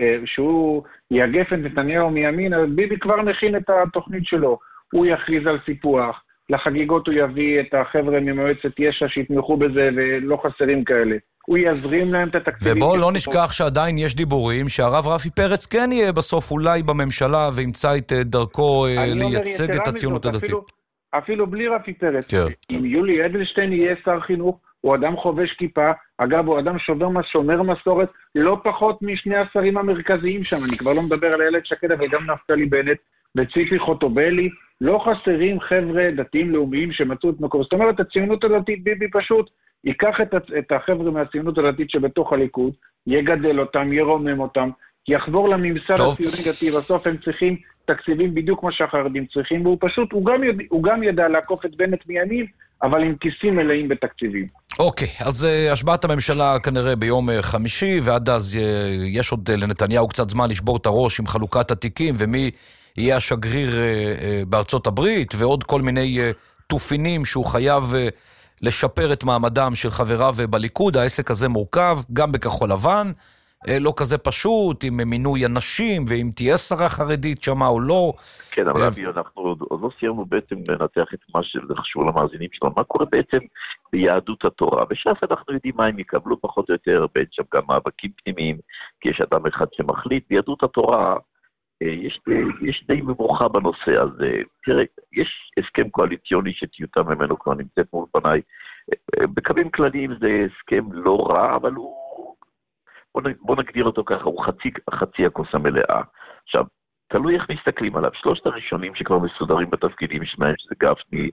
שהוא יאגף את נתניהו מימין, אז ביבי כבר נכין את התוכנית שלו. הוא יכריז על סיפוח, לחגיגות הוא יביא את החבר'ה ממועצת יש"ע שיתמכו בזה, ולא חסרים כאלה. הוא יזרים להם את התקציבים. ובואו לא נשכח שעדיין יש דיבורים שהרב רפי פרץ כן יהיה בסוף אולי בממשלה, וימצא את דרכו לייצג את הציונות הדתית. אפילו, אפילו בלי רפי פרץ. כן. אם יולי אדלשטיין יהיה שר חינוך, הוא אדם חובש כיפה, אגב, הוא אדם שובר שומר מסורת, לא פחות משני השרים המרכזיים שם, אני כבר לא מדבר על איילת שקד, אבל גם נפתלי בנט, וציפי חוטובלי, לא חסרים חבר'ה דתיים לאומיים שמצאו את מקום. זאת אומרת, הציונות הדתית, ביבי פשוט ייקח את, את החבר'ה מהציונות הדתית שבתוך הליכוד, יגדל אותם, ירומם אותם, יחבור לממסד הציוני דתי, בסוף הם צריכים תקציבים בדיוק כמו שהחרדים צריכים, והוא פשוט, הוא גם, ידע, הוא גם ידע לעקוף את בנט מימין, אבל עם כיסים מלאים בתקציבים. אוקיי, אז uh, השבעת הממשלה כנראה ביום uh, חמישי, ועד אז uh, יש עוד uh, לנתניהו קצת זמן לשבור את הראש עם חלוקת התיקים, ומי יהיה השגריר uh, uh, בארצות הברית, ועוד כל מיני uh, תופינים שהוא חייב uh, לשפר את מעמדם של חבריו בליכוד. העסק הזה מורכב, גם בכחול לבן, uh, לא כזה פשוט, עם מינוי אנשים, ואם תהיה שרה חרדית שמה או לא. כן, אבל אבי, אנחנו עוד, עוד לא סיימנו בעצם לנתח את מה שחשוב למאזינים שלנו, מה קורה בעצם ביהדות התורה. בש"ס אנחנו יודעים מה הם יקבלו פחות או יותר, בין שם גם מאבקים פנימיים, כי יש אדם אחד שמחליט. ביהדות התורה יש, יש די מברוכה בנושא הזה. תראה, יש הסכם קואליציוני שטיוטה ממנו כבר נמצאת מול פניי. בקווים כלליים זה הסכם לא רע, אבל הוא, בוא, בוא נגדיר אותו ככה, הוא חצי, חצי הכוס המלאה. עכשיו, תלוי איך מסתכלים עליו. שלושת הראשונים שכבר מסודרים בתפקידים שלהם, שזה גפני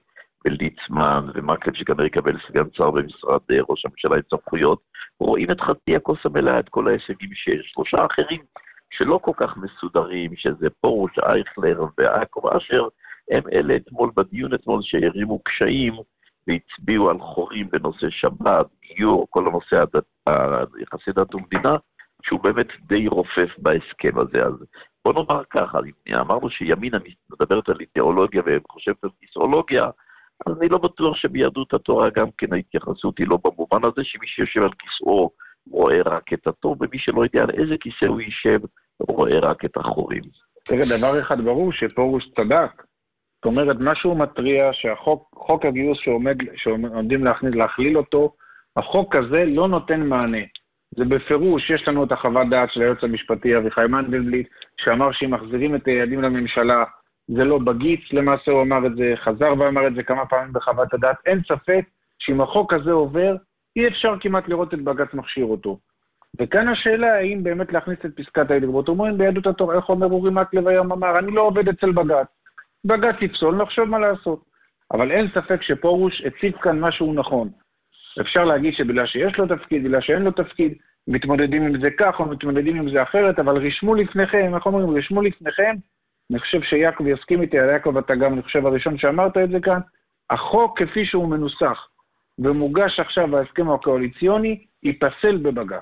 וליצמן ומקלב שכנראה יקבל סגן שר במשרד ראש הממשלה עם סמכויות, רואים את חצי הכוס המלאה, את כל ההישגים שיש. שלושה אחרים שלא כל כך מסודרים, שזה פרוש, אייכלר ויעקב אשר, הם אלה אתמול בדיון אתמול שהרימו קשיים והצביעו על חורים בנושא שבת, גיור, כל הנושא הדת, יחסי דת ומדינה, שהוא באמת די רופף בהסכם הזה. אז בוא נאמר ככה, אמרנו שימינה מדברת על אידיאולוגיה וחושבת על כיסאולוגיה, אז אני לא בטוח שביהדות התורה גם כן ההתייחסות היא לא במובן הזה שמי שיושב על כיסאו רואה רק את הטוב, ומי שלא יודע על איזה כיסא הוא יישב רואה רק את החורים. תראה, דבר אחד ברור שפורוש צדק. זאת אומרת, משהו מטריע שהחוק, חוק הגיוס שעומד, שעומדים להכניס, להכליל אותו, החוק הזה לא נותן מענה. זה בפירוש, יש לנו את החוות דעת של היועץ המשפטי אביחי מנדלבליט, שאמר שאם מחזירים את היעדים לממשלה, זה לא בגיץ, למעשה הוא אמר את זה, חזר ואמר את זה כמה פעמים בחוות הדעת. אין ספק שאם החוק הזה עובר, אי אפשר כמעט לראות את בג"ץ מכשיר אותו. וכאן השאלה, האם באמת להכניס את פסקת ההתגברות. אומרים ביהדות התורה, איך אומר אורי מקלב היום אמר, אני לא עובד אצל בג"ץ. בג"ץ יפסול, נחשוב מה לעשות. אבל אין ספק שפורוש הציב כאן משהו נכון. אפשר להגיד שבגלל שיש לו תפקיד, בגלל שאין לו תפקיד, מתמודדים עם זה כך או מתמודדים עם זה אחרת, אבל רשמו לפניכם, איך אומרים, רשמו לפניכם, אני חושב שיעקב יסכים איתי, על יעקב אתה גם, אני חושב הראשון שאמרת את זה כאן, החוק כפי שהוא מנוסח, ומוגש עכשיו בהסכם הקואליציוני, ייפסל בבג"ץ.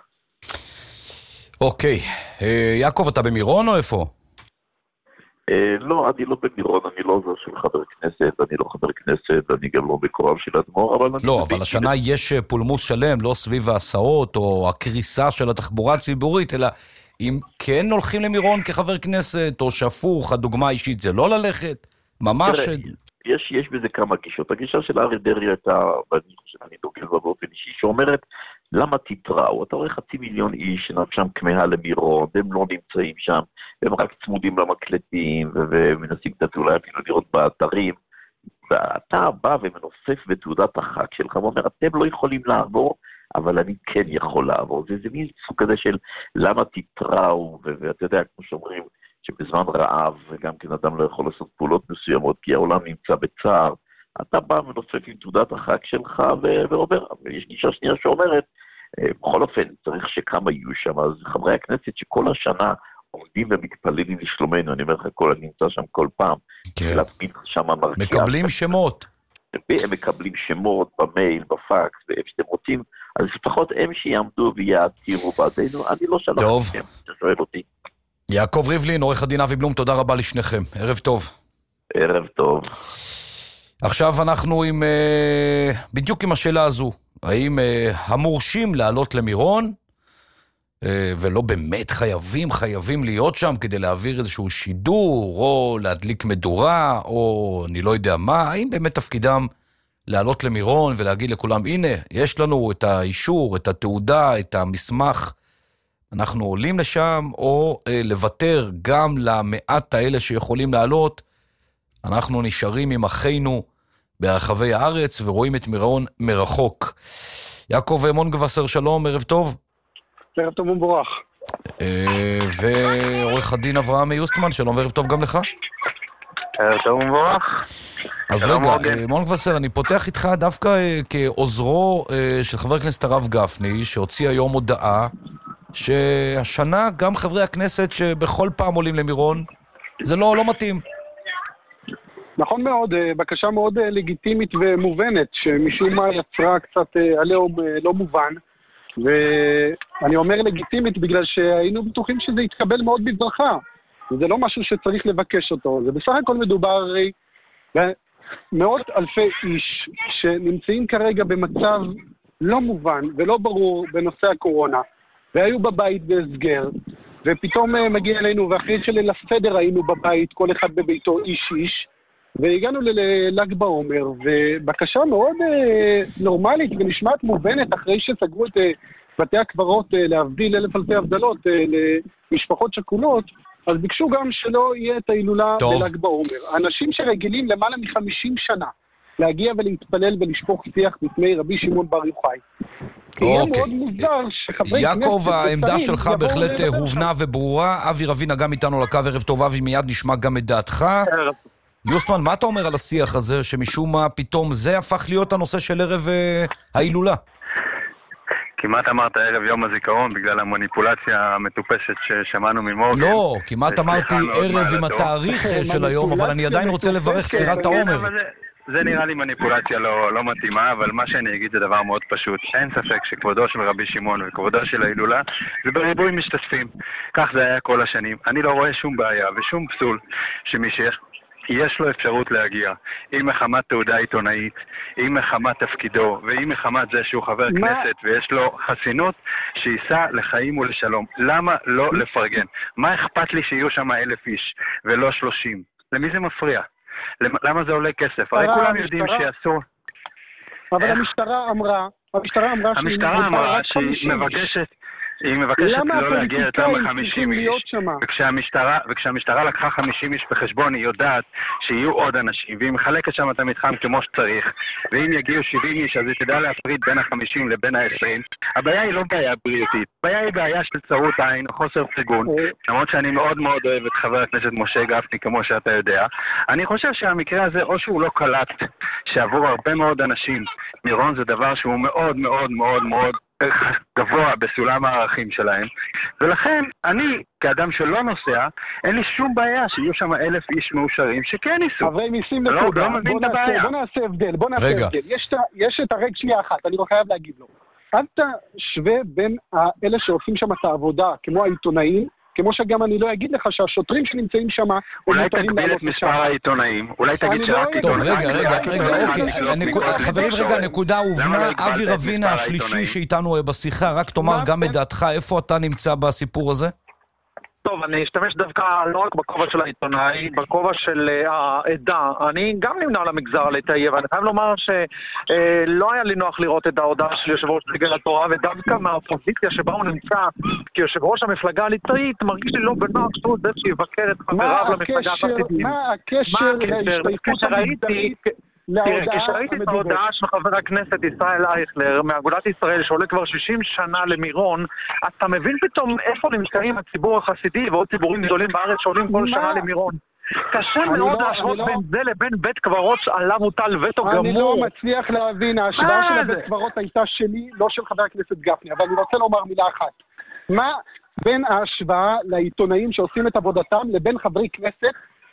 אוקיי, יעקב, אתה במירון או איפה? לא, אני לא במירון, אני לא עוזר של חבר כנסת, אני לא חבר כנסת, אני גם לא בקורב של אדמו"ר, אבל... לא, אבל השנה יש פולמוס שלם, לא סביב ההסעות או הקריסה של התחבורה הציבורית, אלא אם כן הולכים למירון כחבר כנסת, או שפוך, הדוגמה האישית זה לא ללכת, ממש... יש, יש בזה כמה גישות. הגישה של אריה דרעי הייתה, ואני חושב, אני דוקל בה באופן אישי, שאומרת, למה תתראו? אתה רואה חצי מיליון איש שנפשם כמהה למירון, והם לא נמצאים שם, והם רק צמודים למקלטים, ומנסים קצת אולי אפילו לראות באתרים, ואתה בא ומנוסף בתעודת החג שלך, ואומר, אתם לא יכולים לעבור, אבל אני כן יכול לעבור. זה, זה מין סוג כזה של למה תתראו, ואתה יודע, כמו שאומרים, שבזמן רעב, וגם כן אדם לא יכול לעשות פעולות מסוימות, כי העולם נמצא בצער, אתה בא ונוסף עם תעודת החג שלך, ואומר, ויש גישה שנייה שאומרת, בכל אופן, צריך שכמה יהיו שם, אז חברי הכנסת שכל השנה עומדים ומתפללים לשלומנו, אני אומר לך, כל, אני נמצא שם כל פעם, כן. מקבלים שמות. והם מקבלים שמות במייל, בפקס, ואיפה שאתם רוצים, אז לפחות הם שיעמדו ויעתירו בעדינו, אני לא שלח לכם, אתה שואל אותי. יעקב ריבלין, עורך הדין אבי בלום, תודה רבה לשניכם. ערב טוב. ערב טוב. עכשיו אנחנו עם, בדיוק עם השאלה הזו, האם המורשים לעלות למירון, ולא באמת חייבים, חייבים להיות שם כדי להעביר איזשהו שידור, או להדליק מדורה, או אני לא יודע מה, האם באמת תפקידם לעלות למירון ולהגיד לכולם, הנה, יש לנו את האישור, את התעודה, את המסמך, אנחנו עולים לשם, או אה, לוותר גם למעט האלה שיכולים לעלות, אנחנו נשארים עם אחינו ברחבי הארץ, ורואים את מירון מרחוק. יעקב מונגווסר, שלום, ערב טוב. ערב טוב ומבורך. אה, ועורך הדין אברהם יוסטמן, שלום וערב טוב גם לך. ערב טוב ומבורך. אז רגע, מונגווסר, אני פותח איתך דווקא כעוזרו של חבר הכנסת הרב גפני, שהוציא היום הודעה, שהשנה גם חברי הכנסת שבכל פעם עולים למירון, זה לא, לא מתאים. נכון מאוד, בקשה מאוד לגיטימית ומובנת, שמשום מה יצרה קצת עליהם לא מובן, ואני אומר לגיטימית בגלל שהיינו בטוחים שזה יתקבל מאוד בברכה. זה לא משהו שצריך לבקש אותו, זה בסך הכל מדובר הרי במאות אלפי איש שנמצאים כרגע במצב לא מובן ולא ברור בנושא הקורונה, והיו בבית בהסגר, ופתאום מגיע אלינו, ואחרי שליל הסדר היינו בבית, כל אחד בביתו איש איש, והגענו לל"ג בעומר, ובקשה מאוד נורמלית ונשמעת מובנת אחרי שסגרו את בתי הקברות להבדיל אלף אלפי הבדלות למשפחות שכולות, אז ביקשו גם שלא יהיה את ההילולה בל"ג בעומר. אנשים שרגילים למעלה מחמישים שנה להגיע ולהתפלל ולשפוך שיח בפני רבי שמעון בר יוחאי. יהיה מאוד מוזר שחברי כנסת... יעקב, העמדה שלך בהחלט הובנה וברורה. אבי רבינה גם איתנו לקו, ערב טוב אבי, מיד נשמע גם את דעתך. יוסטמן, מה אתה אומר על השיח הזה, שמשום מה פתאום זה הפך להיות הנושא של ערב ההילולה? כמעט אמרת ערב יום הזיכרון בגלל המניפולציה המטופשת ששמענו ממורגן. לא, כמעט אמרתי ערב עם התאריך של היום, אבל אני עדיין רוצה לברך ספירת העומר. זה נראה לי מניפולציה לא, לא מתאימה, אבל מה שאני אגיד זה דבר מאוד פשוט. אין ספק שכבודו של רבי שמעון וכבודו של ההילולה זה בריבוי משתתפים. כך זה היה כל השנים. אני לא רואה שום בעיה ושום פסול שמי שיש יש לו אפשרות להגיע, אם מחמת תעודה עיתונאית, אם מחמת תפקידו, ואם מחמת זה שהוא חבר מה? כנסת ויש לו חסינות, שייסע לחיים ולשלום. למה לא לפרגן? מה אכפת לי שיהיו שם אלף איש ולא שלושים? למי זה מפריע? למה זה עולה כסף? הרי כולם יודעים שאסור... אבל המשטרה אמרה, המשטרה אמרה המשטרה אמרה שהיא מבקשת... היא מבקשת לא להגיע יותר מ-חמישים איש, וכשהמשטרה, וכשהמשטרה לקחה חמישים איש בחשבון, היא יודעת שיהיו עוד אנשים, והיא מחלקת שם את המתחם כמו שצריך, ואם יגיעו שבעים איש, אז היא תדע להפריד בין ה-חמישים לבין ה-עשרים. הבעיה היא לא בעיה בריאותית, הבעיה היא בעיה של צרות עין, חוסר פרגון, למרות שאני מאוד מאוד אוהב את חבר הכנסת משה גפני, כמו שאתה יודע. אני חושב שהמקרה הזה, או שהוא לא קלט, שעבור הרבה מאוד אנשים, מירון זה דבר שהוא מאוד מאוד מאוד מאוד גבוה בסולם הערכים שלהם, ולכן אני, כאדם שלא נוסע, אין לי שום בעיה שיהיו שם אלף איש מאושרים שכן ניסו. אבל ניסים נקודה, בוא נעשה הבדל, בוא נעשה הבדל. יש את הרג שנייה אחת, אני לא חייב להגיד לו. אל תשווה בין אלה שעושים שם את העבודה, כמו העיתונאים, כמו שגם אני לא אגיד לך שהשוטרים שנמצאים שם... אולי תגביל את מספר העיתונאים, אולי תגיד שרק עיתונאים... טוב, רגע, רגע, רגע, אוקיי. חברים, רגע, הנקודה הובנה, אבי רבינה השלישי שאיתנו בשיחה, רק תאמר גם את דעתך, איפה אתה נמצא בסיפור הזה? טוב, אני אשתמש דווקא לא רק בכובע של העיתונאי, בכובע של העדה. אני גם נמנה על המגזר הליטאי, ואני חייב לומר שלא היה לי נוח לראות את ההודעה של יושב ראש דגל התורה, ודווקא מהאופוזיציה שבה הוא נמצא כיושב ראש המפלגה הליטאית, מרגיש לי לא בנוח שהוא זה שיבקר את חבריו למפלגה החסידית. מה הקשר להשתייכות המגדרית? תראה, כשראיתי את ההודעה של חבר הכנסת ישראל אייכלר מאגודת ישראל שעולה כבר שישים שנה למירון, אתה מבין פתאום איפה נמצאים הציבור החסידי ועוד ציבורים גדולים בארץ שעולים כל שנה למירון. קשה מאוד להשוות בין זה לבין בית קברות עליו הוטל וטו גמור. אני לא מצליח להבין, ההשוואה של הבית קברות הייתה שלי, לא של חבר הכנסת גפני, אבל אני רוצה לומר מילה אחת. מה בין ההשוואה לעיתונאים שעושים את עבודתם לבין חברי כנסת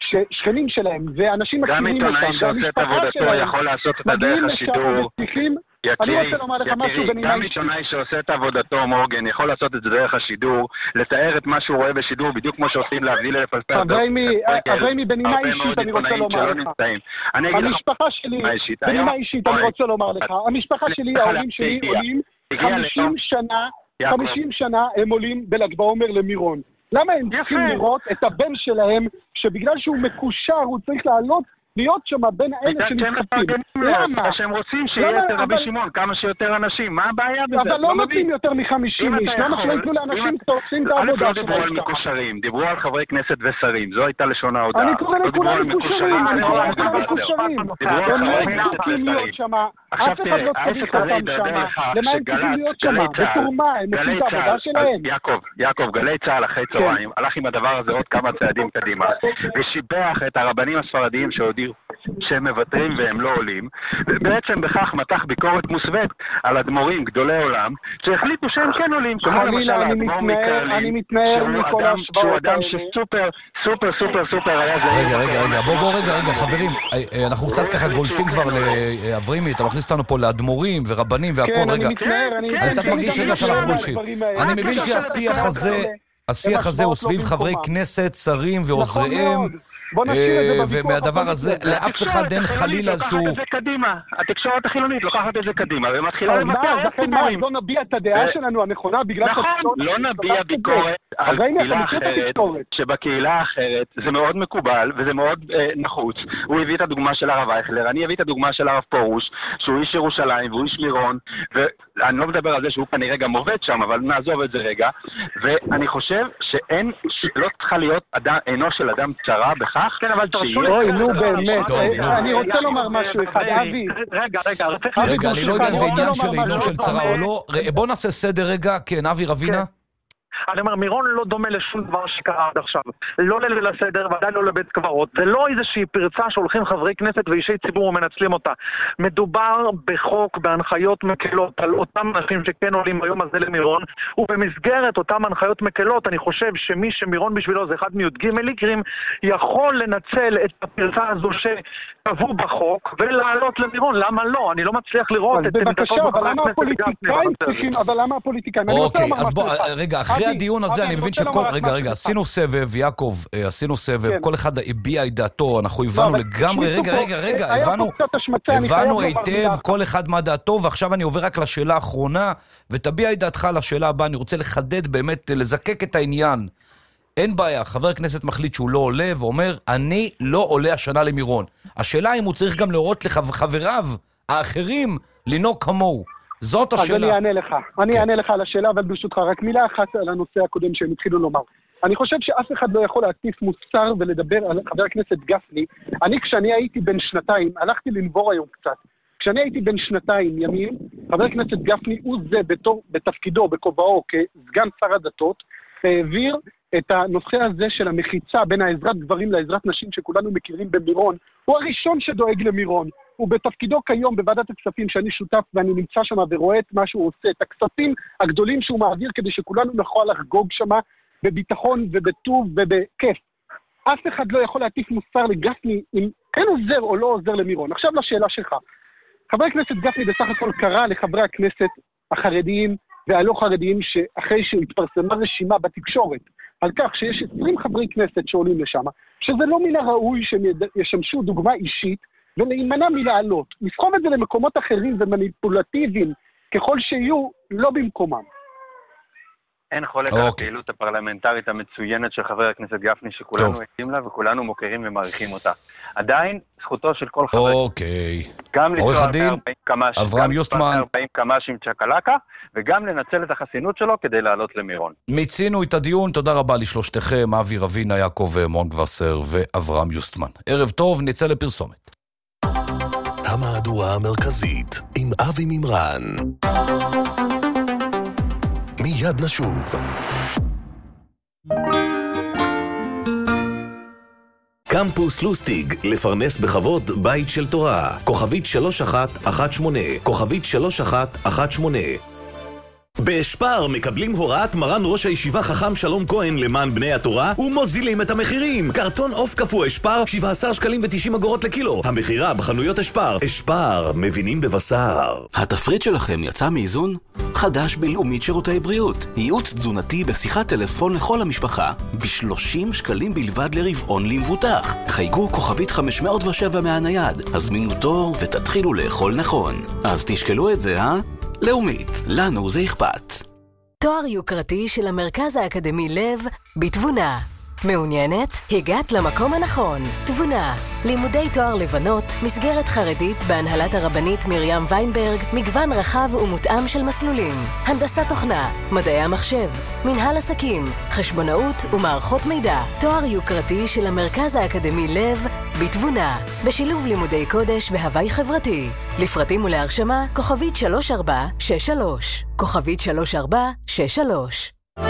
ששכנים שלהם, ואנשים מכירים אותם, גם עיתונאי שעושה את עבודתו יכול לעשות את הדרך השידור. אני רוצה לומר לך משהו בנימה אישית. גם עיתונאי שעושה את עבודתו, מורגן, יכול לעשות את זה דרך השידור, לתאר את מה שהוא רואה בשידור, בדיוק כמו שעושים להבדיל לפלפל. אברהימי, בנימה אישית אני רוצה לומר לך. המשפחה שלי, בנימה אישית אני רוצה לומר לך, המשפחה שלי, ההורים שלי עולים חמישים שנה, חמישים שנה הם עולים בל"ג בעומר למירון. למה הם צריכים לראות את הבן שלהם, שבגלל שהוא מקושר, הוא צריך לעלות, להיות שם בין האלה שמתחפים? למה? שהם רוצים שיהיה יותר רבי שמעון, כמה שיותר אנשים, מה הבעיה בזה? אבל לא נותנים יותר מחמישים איש, למה שלא יתנו לאנשים שעושים את העבודה שלהם? דיברו על מקושרים, דיברו על חברי כנסת ושרים, זו הייתה לשון ההודעה. אני קורא לכולם מקושרים, אני קורא לכולם מקושרים. הם לא צריכים להיות שם, אף אחד לא צריך אותם שם. למה הם צריכים להיות שם? בתורמה, הם עושים את העבודה שלהם. יעקב, יעקב, גלי צהל אחרי צהריים, הלך עם הדבר הזה עוד כמה צעדים קדימה, ושיבח את הרבנים הספרדיים שהודיעו שהם מבטרים והם לא עולים, ובעצם בכך מתח ביקורת מוסווית על אדמו"רים גדולי עולם, שהחליטו שהם כן עולים, כמו למשל האדמו"ר מקרלין, שהוא אדם שסופר, סופר, סופר, סופר היה זה... רגע, רגע, רגע, בוא, בוא, רגע, רגע, חברים, אנחנו קצת ככה גולשים כבר לאברימי, אתה מכניס אותנו פה לאדמו"רים ורבנים והכל, רגע, אני קצת מרגיש רגע שאנחנו גולשים. אני מבין שהשיח הזה, השיח הזה הוא סביב חברי כנסת, שרים ועוזריהם, ומהדבר הזה לאף אחד אין חלילה שהוא... לוקחת את זה קדימה, התקשורת החילונית לוקחת את זה קדימה, ומתחילה לבטר את ציבורים. לא נביע את הדעה שלנו הנכונה בגלל... נכון, לא נביע ביקורת על קהילה אחרת, שבקהילה האחרת זה מאוד מקובל וזה מאוד נחוץ. הוא הביא את הדוגמה של הרב אייכלר, אני הביא את הדוגמה של הרב פרוש, שהוא איש ירושלים והוא איש מירון, ואני לא מדבר על זה שהוא כנראה גם עובד שם, אבל נעזוב את זה רגע, ואני חושב שאין, לא צריכה להיות עינו של אדם צרה בכך, כן, אבל תרשו לי... אוי, נו באמת, אני רוצה לומר משהו אחד, אבי. רגע, רגע, רגע, אני לא יודע אם זה עניין של עינו של צרה או לא. בוא נעשה סדר רגע, כן, אבי רבינה. אני אומר, מירון לא דומה לשום דבר שקרה עד עכשיו. לא לליל הסדר, ועדיין לא לבית קברות. זה לא איזושהי פרצה שהולכים חברי כנסת ואישי ציבור ומנצלים אותה. מדובר בחוק, בהנחיות מקלות על אותם אנשים שכן עולים היום הזה למירון, ובמסגרת אותם הנחיות מקלות, אני חושב שמי שמירון בשבילו זה אחד מי"ג מקרים, יכול לנצל את הפרצה הזו שקבעו בחוק, ולעלות למירון. למה לא? אני לא מצליח לראות את... בבקשה, אבל למה הפוליטיקאים צריכים... אבל למה הפוליטיקאים? אוקיי, אז בוא, רגע, אחרי הדיון הזה אני מבין שכל... רגע, רגע, עשינו סבב, יעקב, עשינו סבב, כל אחד הביע את דעתו, אנחנו הבנו לגמרי, רגע, רגע, רגע, הבנו, הבנו היטב כל אחד מה דעתו, ועכשיו אני עובר רק לשאלה האחרונה, ותביע את דעתך לשאלה הבאה, אני רוצה לחדד באמת, לזקק את העניין. אין בעיה, חבר הכנסת מחליט שהוא לא עולה, ואומר, אני לא עולה השנה למירון. השאלה אם הוא צריך גם להורות לחבריו האחרים לנהוג כמוהו. זאת השאלה. אז אני אענה לך. אני אענה לך על השאלה, אבל ברשותך, רק מילה אחת על הנושא הקודם שהם התחילו לומר. אני חושב שאף אחד לא יכול להטיף מוסר ולדבר על חבר הכנסת גפני. אני, כשאני הייתי בן שנתיים, הלכתי לנבור היום קצת. כשאני הייתי בן שנתיים ימים, חבר הכנסת גפני הוא זה בתור, בתפקידו, בכובעו, כסגן שר הדתות, העביר את הנושא הזה של המחיצה בין העזרת גברים לעזרת נשים שכולנו מכירים במירון. הוא הראשון שדואג למירון. הוא בתפקידו כיום בוועדת הכספים שאני שותף ואני נמצא שם ורואה את מה שהוא עושה, את הכספים הגדולים שהוא מעביר כדי שכולנו נוכל לחגוג שם בביטחון ובטוב ובכיף. אף אחד לא יכול להטיף מוסר לגפני אם כן עוזר או לא עוזר למירון. עכשיו לשאלה שלך. חבר הכנסת גפני בסך הכל קרא לחברי הכנסת החרדיים והלא חרדיים שאחרי שהתפרסמה רשימה בתקשורת על כך שיש עשרים חברי כנסת שעולים לשם, שזה לא מן הראוי שהם ישמשו דוגמה אישית ולהימנע מלעלות. לסחוב את זה למקומות אחרים ומניפולטיביים ככל שיהיו לא במקומם. אין חולק על הפעילות הפרלמנטרית המצוינת של חבר הכנסת גפני שכולנו עדים לה וכולנו מוכרים ומעריכים אותה. עדיין זכותו של כל חבר כנסת גם לנסוע ארבעים קמ"ש, אברהם יוסטמן, ארבעים קמ"ש עם צ'קלקה וגם לנצל את החסינות שלו כדי לעלות למירון. מיצינו את הדיון, תודה רבה לשלושתכם, אבי רבינה, יעקב מונגווסר ואברהם יוסטמן. ערב טוב, נצא לפרסומת. המהדורה המרכזית עם אבי מימרן. מיד נשוב. קמפוס לוסטיג, לפרנס בכבוד בית של תורה. כוכבית שלוש אחת אחת שמונה, כוכבית שלוש אחת אחת שמונה. בשפר מקבלים הוראת מרן ראש הישיבה חכם שלום כהן למען בני התורה ומוזילים את המחירים. קרטון עוף קפוא אשפר שבעה עשר שקלים ו-תשעים אגורות לקילו. המחירה בחנויות אשפר. אשפר, מבינים בבשר. התפריט שלכם יצא מאיזון? חדש בלאומית שירותי בריאות. ייעוץ תזונתי בשיחת טלפון לכל המשפחה ב-שלושים שקלים בלבד לרבעון למבוטח. חייגו כוכבית חמש מאות ושבע מהנייד. הזמינו תור ותתחילו לאכול נכון. אז תשקלו את זה, אה? לאומית, לנו זה אכפת. תואר יוקרתי של המרכז האקדמי לב בתבונה. מעוניינת? הגעת למקום הנכון. תבונה. לימודי תואר לבנות, מסגרת חרדית בהנהלת הרבנית מרים ויינברג, מגוון רחב ומותאם של מסלולים. הנדסת תוכנה, מדעי המחשב, מנהל עסקים, חשבונאות ומערכות מידע. תואר יוקרתי של המרכז האקדמי לב בתבונה. בשילוב לימודי קודש והווי חברתי. לפרטים ולהרשמה, כוכבית שלוש ארבע שש שלוש. כוכבית שלוש ארבע שש שלוש.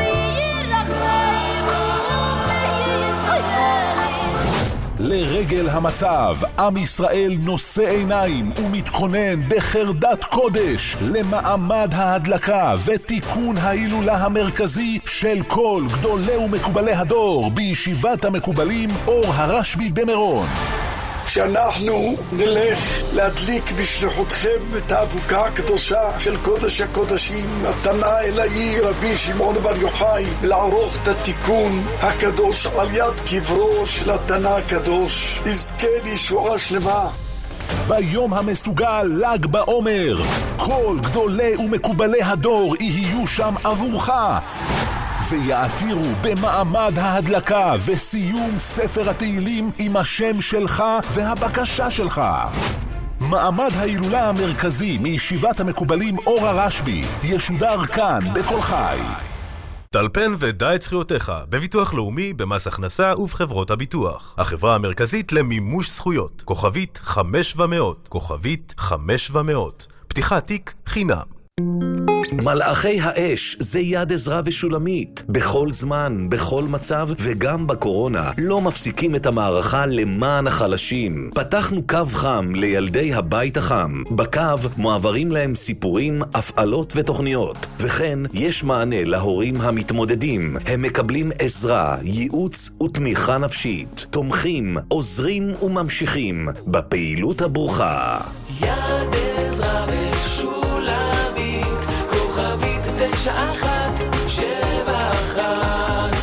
לרגל המצב, עם ישראל נושא עיניים ומתכונן בחרדת קודש למעמד ההדלקה ותיקון ההילולה המרכזי של כל גדולי ומקובלי הדור בישיבת המקובלים אור הרשב"י במירון. שאנחנו נלך להדליק בשליחותכם את האבוקה הקדושה של קודש הקודשים, מתנה אל העיר רבי שמעון בר יוחאי, לערוך את התיקון הקדוש על יד קברו של התנא הקדוש. נזכה לישועה שלמה. ביום המסוגל ל"ג בעומר, כל גדולי ומקובלי הדור יהיו שם עבורך ויעתירו במעמד ההדלקה וסיום ספר התהילים עם השם שלך והבקשה שלך. מעמד ההילולה המרכזי מישיבת המקובלים אור הרשב"י ישודר כאן בכל חי. טלפן ודע את זכויותיך בביטוח לאומי, במס הכנסה ובחברות הביטוח. החברה המרכזית למימוש זכויות. כוכבית חמש ומאות. כוכבית חמש ומאות. פתיחת תיק חינם. מלאכי האש זה יד עזרא ושולמית. בכל זמן, בכל מצב וגם בקורונה לא מפסיקים את המערכה למען החלשים. פתחנו קו חם לילדי הבית החם. בקו מועברים להם סיפורים, הפעלות ותוכניות. וכן יש מענה להורים המתמודדים. הם מקבלים עזרה, ייעוץ ותמיכה נפשית. תומכים, עוזרים וממשיכים בפעילות הברוכה. יד עזרא ושולמית, כוכבית תשע אחת שבע אחת.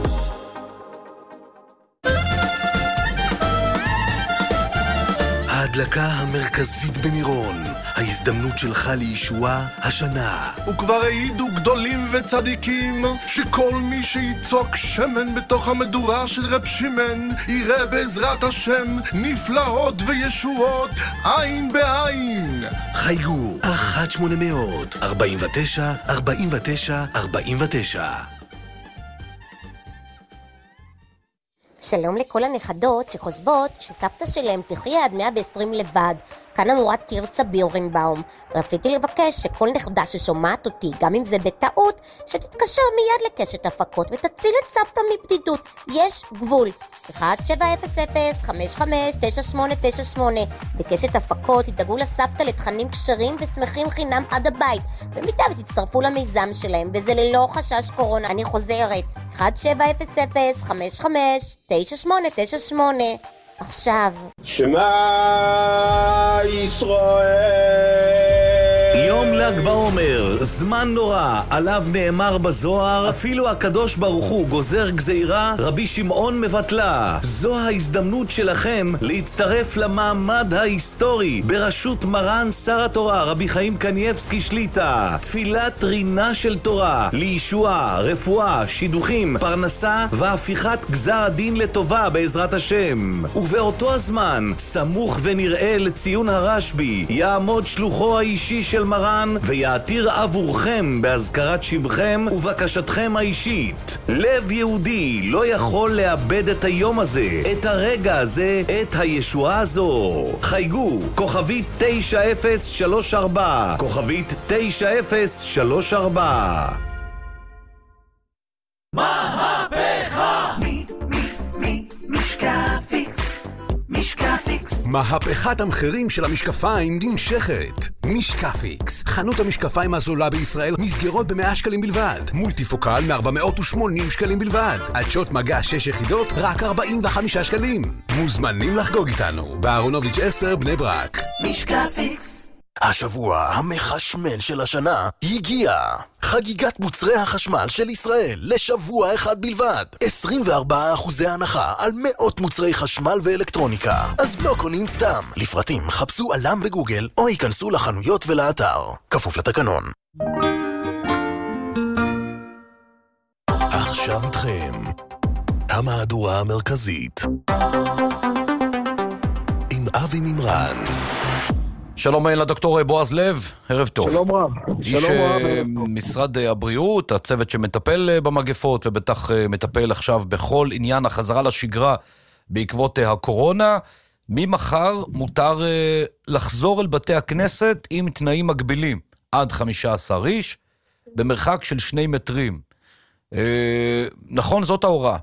ההדלקה המרכזית במירון, ההזדמנות שלך לישועה השנה. וכבר העידו גדולים וצדיקים שכל מי שיצוק שמן בתוך המדורה של רב שמעון יראה בעזרת השם נפלאות וישועות עין בעין. חייגו אחת שמונה מאות ארבעים ותשע ארבעים ותשע ארבעים ותשע. שלום לכל הנכדות שחושבות שסבתא שלהם תחיה עד מאה ועשרים לבד. כאן אמורה תרצה ביורנבאום. רציתי לבקש שכל נכדה ששומעת אותי, גם אם זה בטעות, שתתקשר מיד לקשת הפקות ותציל את סבתא מבדידות. יש גבול. אחת שבע אפס אפס חמש חמש תשע שמונה תשע שמונה. בקשת הפקות תדאגו לסבתא לתכנים קשרים ושמחים חינם עד הבית, במידה ותצטרפו למיזם שלהם, וזה ללא חשש קורונה. אני חוזרת. אחת שבע אפס אפס חמש חמש תשע שמונה תשע שמונה. עכשיו שמע ישראל. יום ל"ג בעומר, זמן נורא, עליו נאמר בזוהר, אפילו הקדוש ברוך הוא גוזר גזירה, רבי שמעון מבטלה. זו ההזדמנות שלכם להצטרף למעמד ההיסטורי בראשות מרן שר התורה רבי חיים קניבסקי שליטה. תפילת רינה של תורה לישועה, רפואה, שידוכים, פרנסה והפיכת גזר הדין לטובה בעזרת השם. ובאותו הזמן, סמוך ונראה לציון הרשב"י, יעמוד שלוחו האישי של מרן ויעתיר עבורכם בהזכרת שמכם ובקשתכם האישית. לב יהודי לא יכול לאבד את היום הזה, את הרגע הזה, את הישועה הזו. חייגו כוכבית תשע אפס שלוש ארבע, כוכבית תשע אפס שלוש ארבע. מהפכה מי מי מי משקפיקס משקפיקס. מהפכת המחירים של המשקפיים נמשכת. משקפיקס, חנות המשקפיים הזולה בישראל, מסגרות ב-מאה שקלים בלבד. מולטיפוקל מ-ארבע מאות ושמונים שקלים בלבד. עדשות מגע שש יחידות, רק ארבעים וחמישה שקלים. מוזמנים לחגוג איתנו, באהרונוביץ' עשר בני ברק. משקפיקס. השבוע המחשמל של השנה הגיע. חגיגת מוצרי החשמל של ישראל לשבוע אחד בלבד. עשרים וארבעה אחוזי הנחה על מאות מוצרי חשמל ואלקטרוניקה. אז לא קונים סתם. לפרטים חפשו עלם בגוגל או ייכנסו לחנויות ולאתר. כפוף לתקנון. עכשיו איתכם המהדורה המרכזית עם אבי מימרן. שלום לדוקטור בועז לב, ערב טוב. שלום רב. איש משרד הבריאות, הצוות שמטפל במגפות ובטח מטפל עכשיו בכל עניין החזרה לשגרה בעקבות הקורונה. ממחר מותר לחזור אל בתי הכנסת עם תנאים מגבילים, עד חמישה עשר איש, במרחק של שני מטרים. נכון, זאת ההוראה.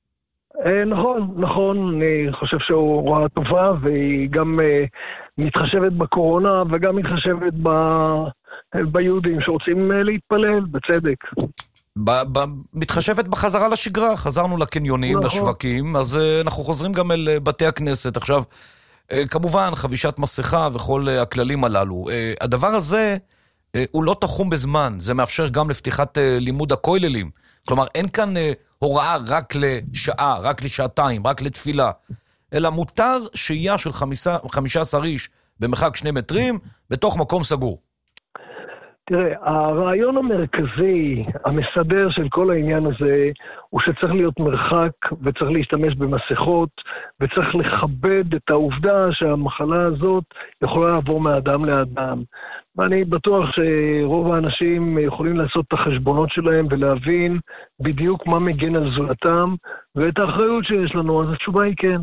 נכון, נכון, אני חושב שההוראה טובה והיא גם מתחשבת בקורונה וגם מתחשבת ב... ביהודים שרוצים להתפלל, בצדק. ב- ב- מתחשבת בחזרה לשגרה, חזרנו לקניונים, נכון. לשווקים, אז uh, אנחנו חוזרים גם אל uh, בתי הכנסת. עכשיו, uh, כמובן, חבישת מסכה וכל uh, הכללים הללו. Uh, הדבר הזה uh, הוא לא תחום בזמן, זה מאפשר גם לפתיחת uh, לימוד הכוללים. כלומר, אין כאן uh, הוראה רק לשעה, רק לשעתיים, רק לתפילה. אלא מותר שהייה של חמישה עשר איש במרחק שני מטרים בתוך מקום סגור. תראה, הרעיון המרכזי, המסדר של כל העניין הזה, הוא שצריך להיות מרחק וצריך להשתמש במסכות וצריך לכבד את העובדה שהמחלה הזאת יכולה לעבור מאדם לאדם. ואני בטוח שרוב האנשים יכולים לעשות את החשבונות שלהם ולהבין בדיוק מה מגן על זולתם ואת האחריות שיש לנו, אז התשובה היא כן.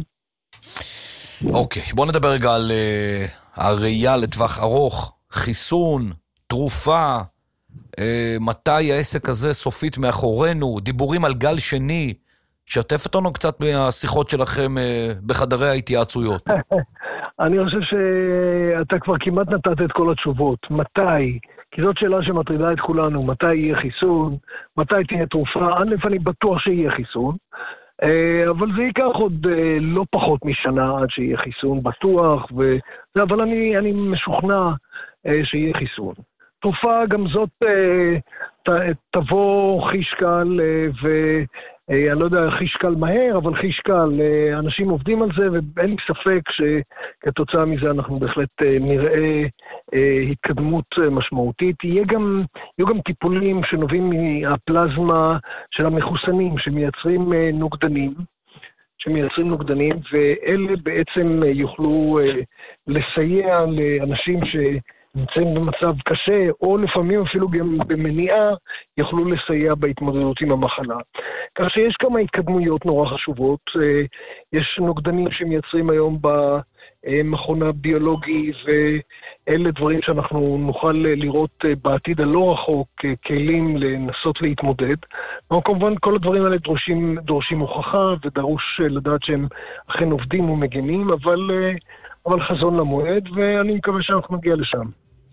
אוקיי, בוא נדבר רגע על uh, הראייה לטווח ארוך, חיסון, תרופה, uh, מתי העסק הזה סופית מאחורינו, דיבורים על גל שני, שתף אותנו קצת מהשיחות שלכם uh, בחדרי ההתייעצויות. אני חושב שאתה כבר כמעט נתת את כל התשובות. מתי? כי זאת שאלה שמטרידה את כולנו. מתי יהיה חיסון? מתי תהיה תרופה? א', אני בטוח שיהיה חיסון. אבל זה ייקח עוד לא פחות משנה עד שיהיה חיסון בטוח, ו... אבל אני, אני משוכנע שיהיה חיסון. תרופה גם זאת ת, תבוא חיש קל, ואני לא יודע חיש קל מהר, אבל חיש קל, אנשים עובדים על זה, ואין לי ספק שכתוצאה מזה אנחנו בהחלט נראה התקדמות משמעותית. יהיה גם, יהיו גם טיפולים שנובעים מהפלזמה של המחוסנים, שמייצרים נוגדנים, שמייצרים נוגדנים, ואלה בעצם יוכלו לסייע לאנשים שנמצאים במצב קשה, או לפעמים אפילו גם במניעה, יוכלו לסייע בהתמודדות עם המחלה. כך שיש כמה התקדמויות נורא חשובות. יש נוגדנים שמייצרים היום במכון הביולוגי, ואלה דברים שאנחנו נוכל לראות בעתיד הלא רחוק כלים לנסות להתמודד. אבל כמובן כל הדברים האלה דורשים, דורשים הוכחה, ודרוש לדעת שהם אכן עובדים ומגנים, אבל, אבל חזון למועד, ואני מקווה שאנחנו נגיע לשם.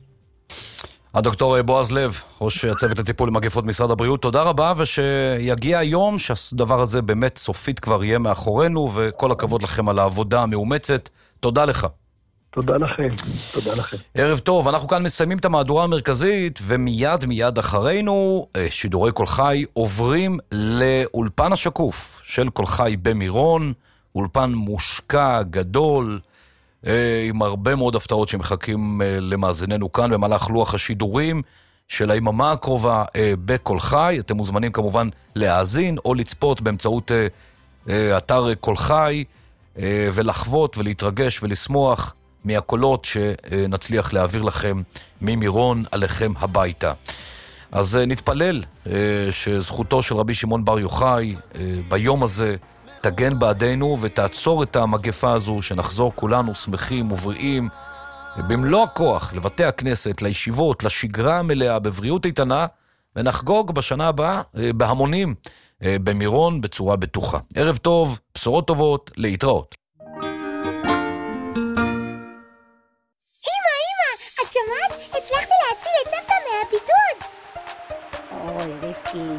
הדוקטור בועז לב, ראש הצוות לטיפול למגפות משרד הבריאות, תודה רבה, ושיגיע היום שהדבר הזה באמת סופית כבר יהיה מאחורינו, וכל הכבוד לכם על העבודה המאומצת. תודה לך. תודה לכם, תודה לכם. ערב טוב, אנחנו כאן מסיימים את המהדורה המרכזית, ומיד מיד אחרינו, שידורי כל חי עוברים לאולפן השקוף של כל חי במירון, אולפן מושקע, גדול, עם הרבה מאוד הפתעות שמחכים למאזיננו כאן במהלך לוח השידורים של היממה הקרובה בכל חי. אתם מוזמנים כמובן להאזין או לצפות באמצעות אתר כל חי ולחוות ולהתרגש ולשמוח מהקולות שנצליח להעביר לכם ממירון עליכם הביתה. אז נתפלל שזכותו של רבי שמעון בר יוחאי ביום הזה תגן בעדינו ותעצור את המגפה הזו, שנחזור כולנו שמחים ובריאים במלוא הכוח לבתי הכנסת, לישיבות, לשגרה המלאה בבריאות איתנה, ונחגוג בשנה הבאה בהמונים במירון בצורה בטוחה. ערב טוב, בשורות טובות, להתראות. אמא, אמא, את שמעת?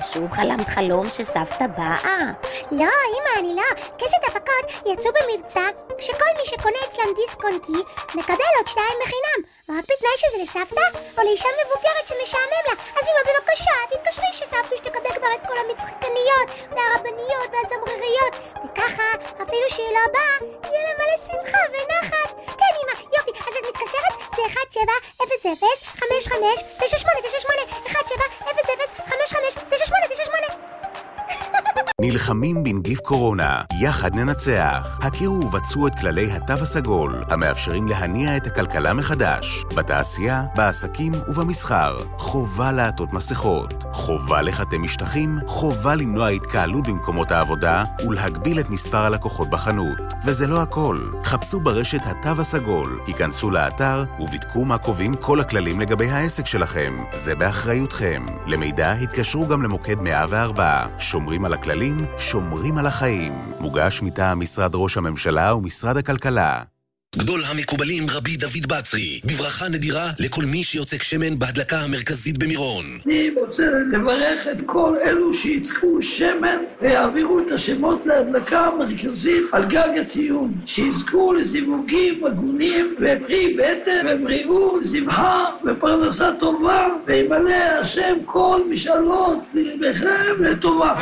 שוב חלמת חלום שסבתא באה? לא, אמא, אני לא. קשת הפקות יצאו במבצע, כשכל מי שקונה אצלם דיסק און קי מקבל עוד שתיים בחינם. רק בתנאי שזה לסבתא או לאישה מבוגרת שמשעמם לה. אז אמא, בבקשה, תתקשרי שסבתא שתקבל כבר את כל המצחקניות והרבניות והזמרריות, וככה, אפילו שהיא לא באה, יהיה לה מלא שמחה ונחת. כן, אמא, יופי, אז את מתקשרת? זה אחת שבע אפס אפס חמש חמש תשע שמונה תשע שמונה, אחת שבע אפס אפס חמש חמש תשע שמונה תשע שמונה. נלחמים בנגיף קורונה, יחד ננצח. הכירו ובצעו את כללי התו הסגול, המאפשרים להניע את הכלכלה מחדש. בתעשייה, בעסקים ובמסחר. חובה לעטות מסכות, חובה לחטא משטחים, חובה למנוע התקהלות במקומות העבודה ולהגביל את מספר הלקוחות בחנות. וזה לא הכל. חפשו ברשת התו הסגול, היכנסו לאתר ובדקו מה קובעים כל הכללים לגבי העסק שלכם. זה באחריותכם. למידע התקשרו גם למוקד מאה וארבע. שומרים על הכללים, שומרים על החיים. מוגש מטעם משרד ראש הממשלה ומשרד הכלכלה. גדול המקובלים רבי דוד בצרי, בברכה נדירה לכל מי שיוצק שמן בהדלקה המרכזית במירון. אני רוצה לברך את כל אלו שיצקו שמן ויעבירו את השמות להדלקה המרכזית על גג הציון, שיזכו לזיווגים הגונים וברי בטן ובריאות, שמחה ופרנסה טובה, וימלא השם כל משאלות לכם לטובה.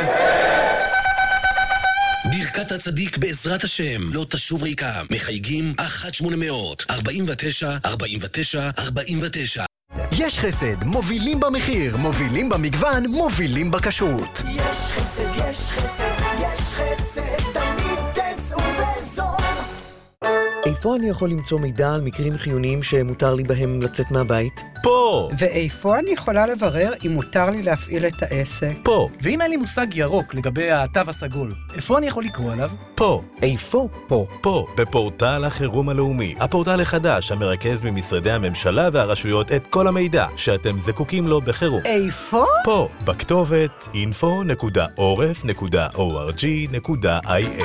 ברכת הצדיק בעזרת השם לא תשוב ריקה. מחייגים אחת שמונה מאות ארבעים ותשע ארבעים ותשע ארבעים ותשע. יש חסד, מובילים במחיר, מובילים במגוון, מובילים בכשרות. יש חסד, יש חסד, יש חסד, תמיד תצאו בזול. איפה אני יכול למצוא מידע על מקרים חיוניים שמותר לי בהם לצאת מהבית? פה! ואיפה אני יכולה לברר אם מותר לי להפעיל את העסק? פה! ואם אין לי מושג ירוק לגבי התו הסגול, איפה אני יכול לקרוא עליו? פה! איפה? פה! פה, בפורטל החירום הלאומי. הפורטל החדש המרכז ממשרדי הממשלה והרשויות את כל המידע שאתם זקוקים לו בחירום. איפה? פה, בכתובת info נקודה עורף נקודה org נקודה il.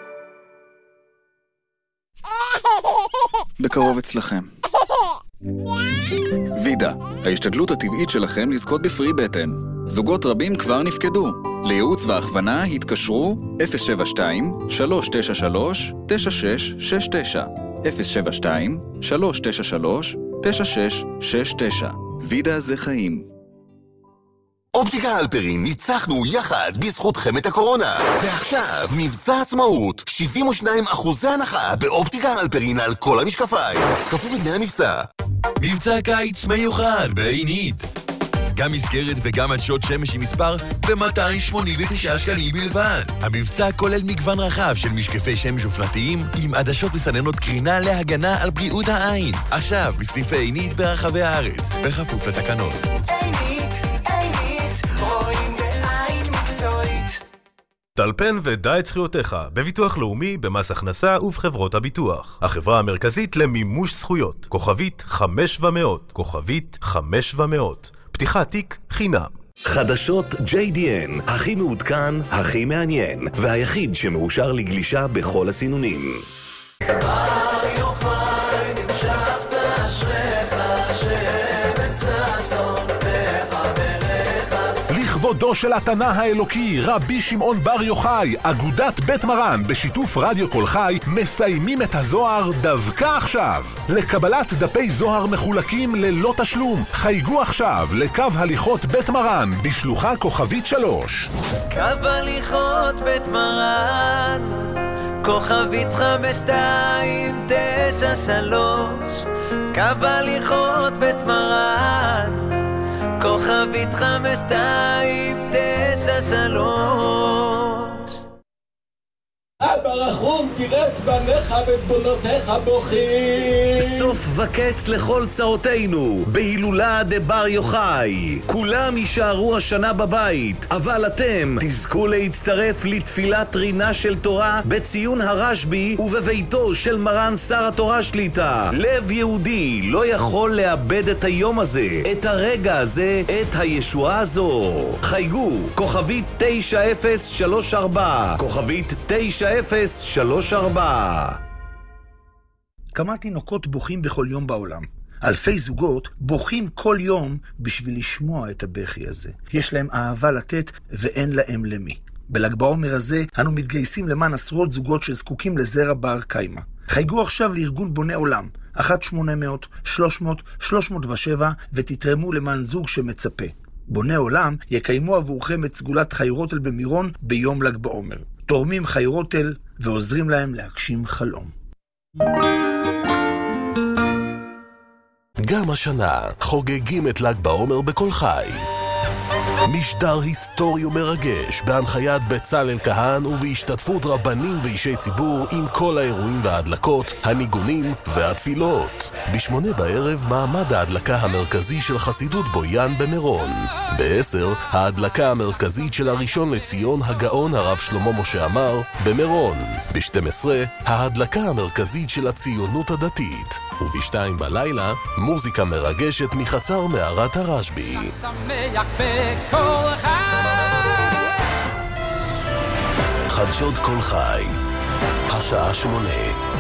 בקרוב אצלכם. וידה, ההשתדלות הטבעית שלכם לזכות בפרי בטן. זוגות רבים כבר נפקדו. לייעוץ והכוונה התקשרו אפס שבע שתיים שלוש תשע שלוש תשע שש שש תשע אפס שבע שתיים שלוש תשע שלוש תשע שש שש תשע. וידה זה חיים. אופטיקה אלפרין, ניצחנו יחד בזכותכם את הקורונה. ועכשיו, מבצע עצמאות, שבעים ושניים אחוזי הנחה באופטיקה אלפרין על כל המשקפיים. כפוף לתנאי המבצע. מבצע קיץ מיוחד בעינית. גם מסגרת וגם עדשות שמש עם מספר ב-מאתיים שמונים ותשעה שקלים בלבד. המבצע כולל מגוון רחב של משקפי שמש אופנתיים עם עדשות מסננות קרינה להגנה על בריאות העין. עכשיו בסניפי עינית ברחבי הארץ, בכפוף לתקנות. עינית, עינית, רואים בעין מקצועית. טלפן ודע את זכויותיך בביטוח לאומי, במס הכנסה ובחברות הביטוח. החברה המרכזית למימוש זכויות. כוכבית חמש ומאות. כוכבית חמש ומאות. פתיחת תיק חינם. חדשות ג'יי די אן, הכי מעודכן, הכי מעניין, והיחיד שמאושר לגלישה בכל הסינונים. לכבודו של התנא האלוקי, רבי שמעון בר יוחאי, אגודת בית מרן בשיתוף רדיו כל חי, מסיימים את הזוהר דווקא עכשיו. לקבלת דפי זוהר מחולקים ללא תשלום. חייגו עכשיו לקו הליכות בית מרן בשלוחה כוכבית שלוש. קו הליכות בית מרן, כוכבית חמש שתיים תשע שלוש. קו הליכות בית מרן, כוכבית חמש שתיים תשע שלוש. אבא רחום, תראה את בניך ואת בנותיך בוכים. סוף וקץ לכל צרותינו בהילולה דבר יוחאי. כולם יישארו השנה בבית, אבל אתם תזכו להצטרף לתפילת רינה של תורה בציון הרשב"י ובביתו של מרן שר התורה שליטה. לב יהודי לא יכול לאבד את היום הזה, את הרגע הזה, את הישועה הזו. חייגו כוכבית תשע אפס שלוש ארבע, כוכבית תשע אפס שלוש ארבע. כמה תינוקות בוכים בכל יום בעולם. אלפי זוגות בוכים כל יום בשביל לשמוע את הבכי הזה. יש להם אהבה לתת ואין להם למי. בל"ג בעומר הזה אנו מתגייסים למען עשרות זוגות שזקוקים לזרע בר קיימא. חייגו עכשיו לארגון בוני עולם, אחת שמונה אפס אפס שלוש מאות שלוש מאות ושבע, ותתרמו למען זוג שמצפה. בוני עולם יקיימו עבורכם את סגולת חיירוטל במירון ביום ל"ג בעומר. תורמים חיירוטל ועוזרים להם להגשים חלום. גם השנה חוגגים את ל"ג בעומר בכל חי. משדר היסטורי ומרגש בהנחיית בצלאל כהן ובהשתתפות רבנים ואישי ציבור עם כל האירועים וההדלקות, הניגונים והתפילות. בשמונה בערב מעמד ההדלקה המרכזי של חסידות בויאן במירון. בעשר ההדלקה המרכזית של הראשון לציון הגאון הרב שלמה משה עמר במירון. ב-שתים עשרה ההדלקה המרכזית של הציונות הדתית. ובשתיים בלילה מוזיקה מרגשת מחצר מערת הרשב"י. חדשות כל חי, השעה שמונה.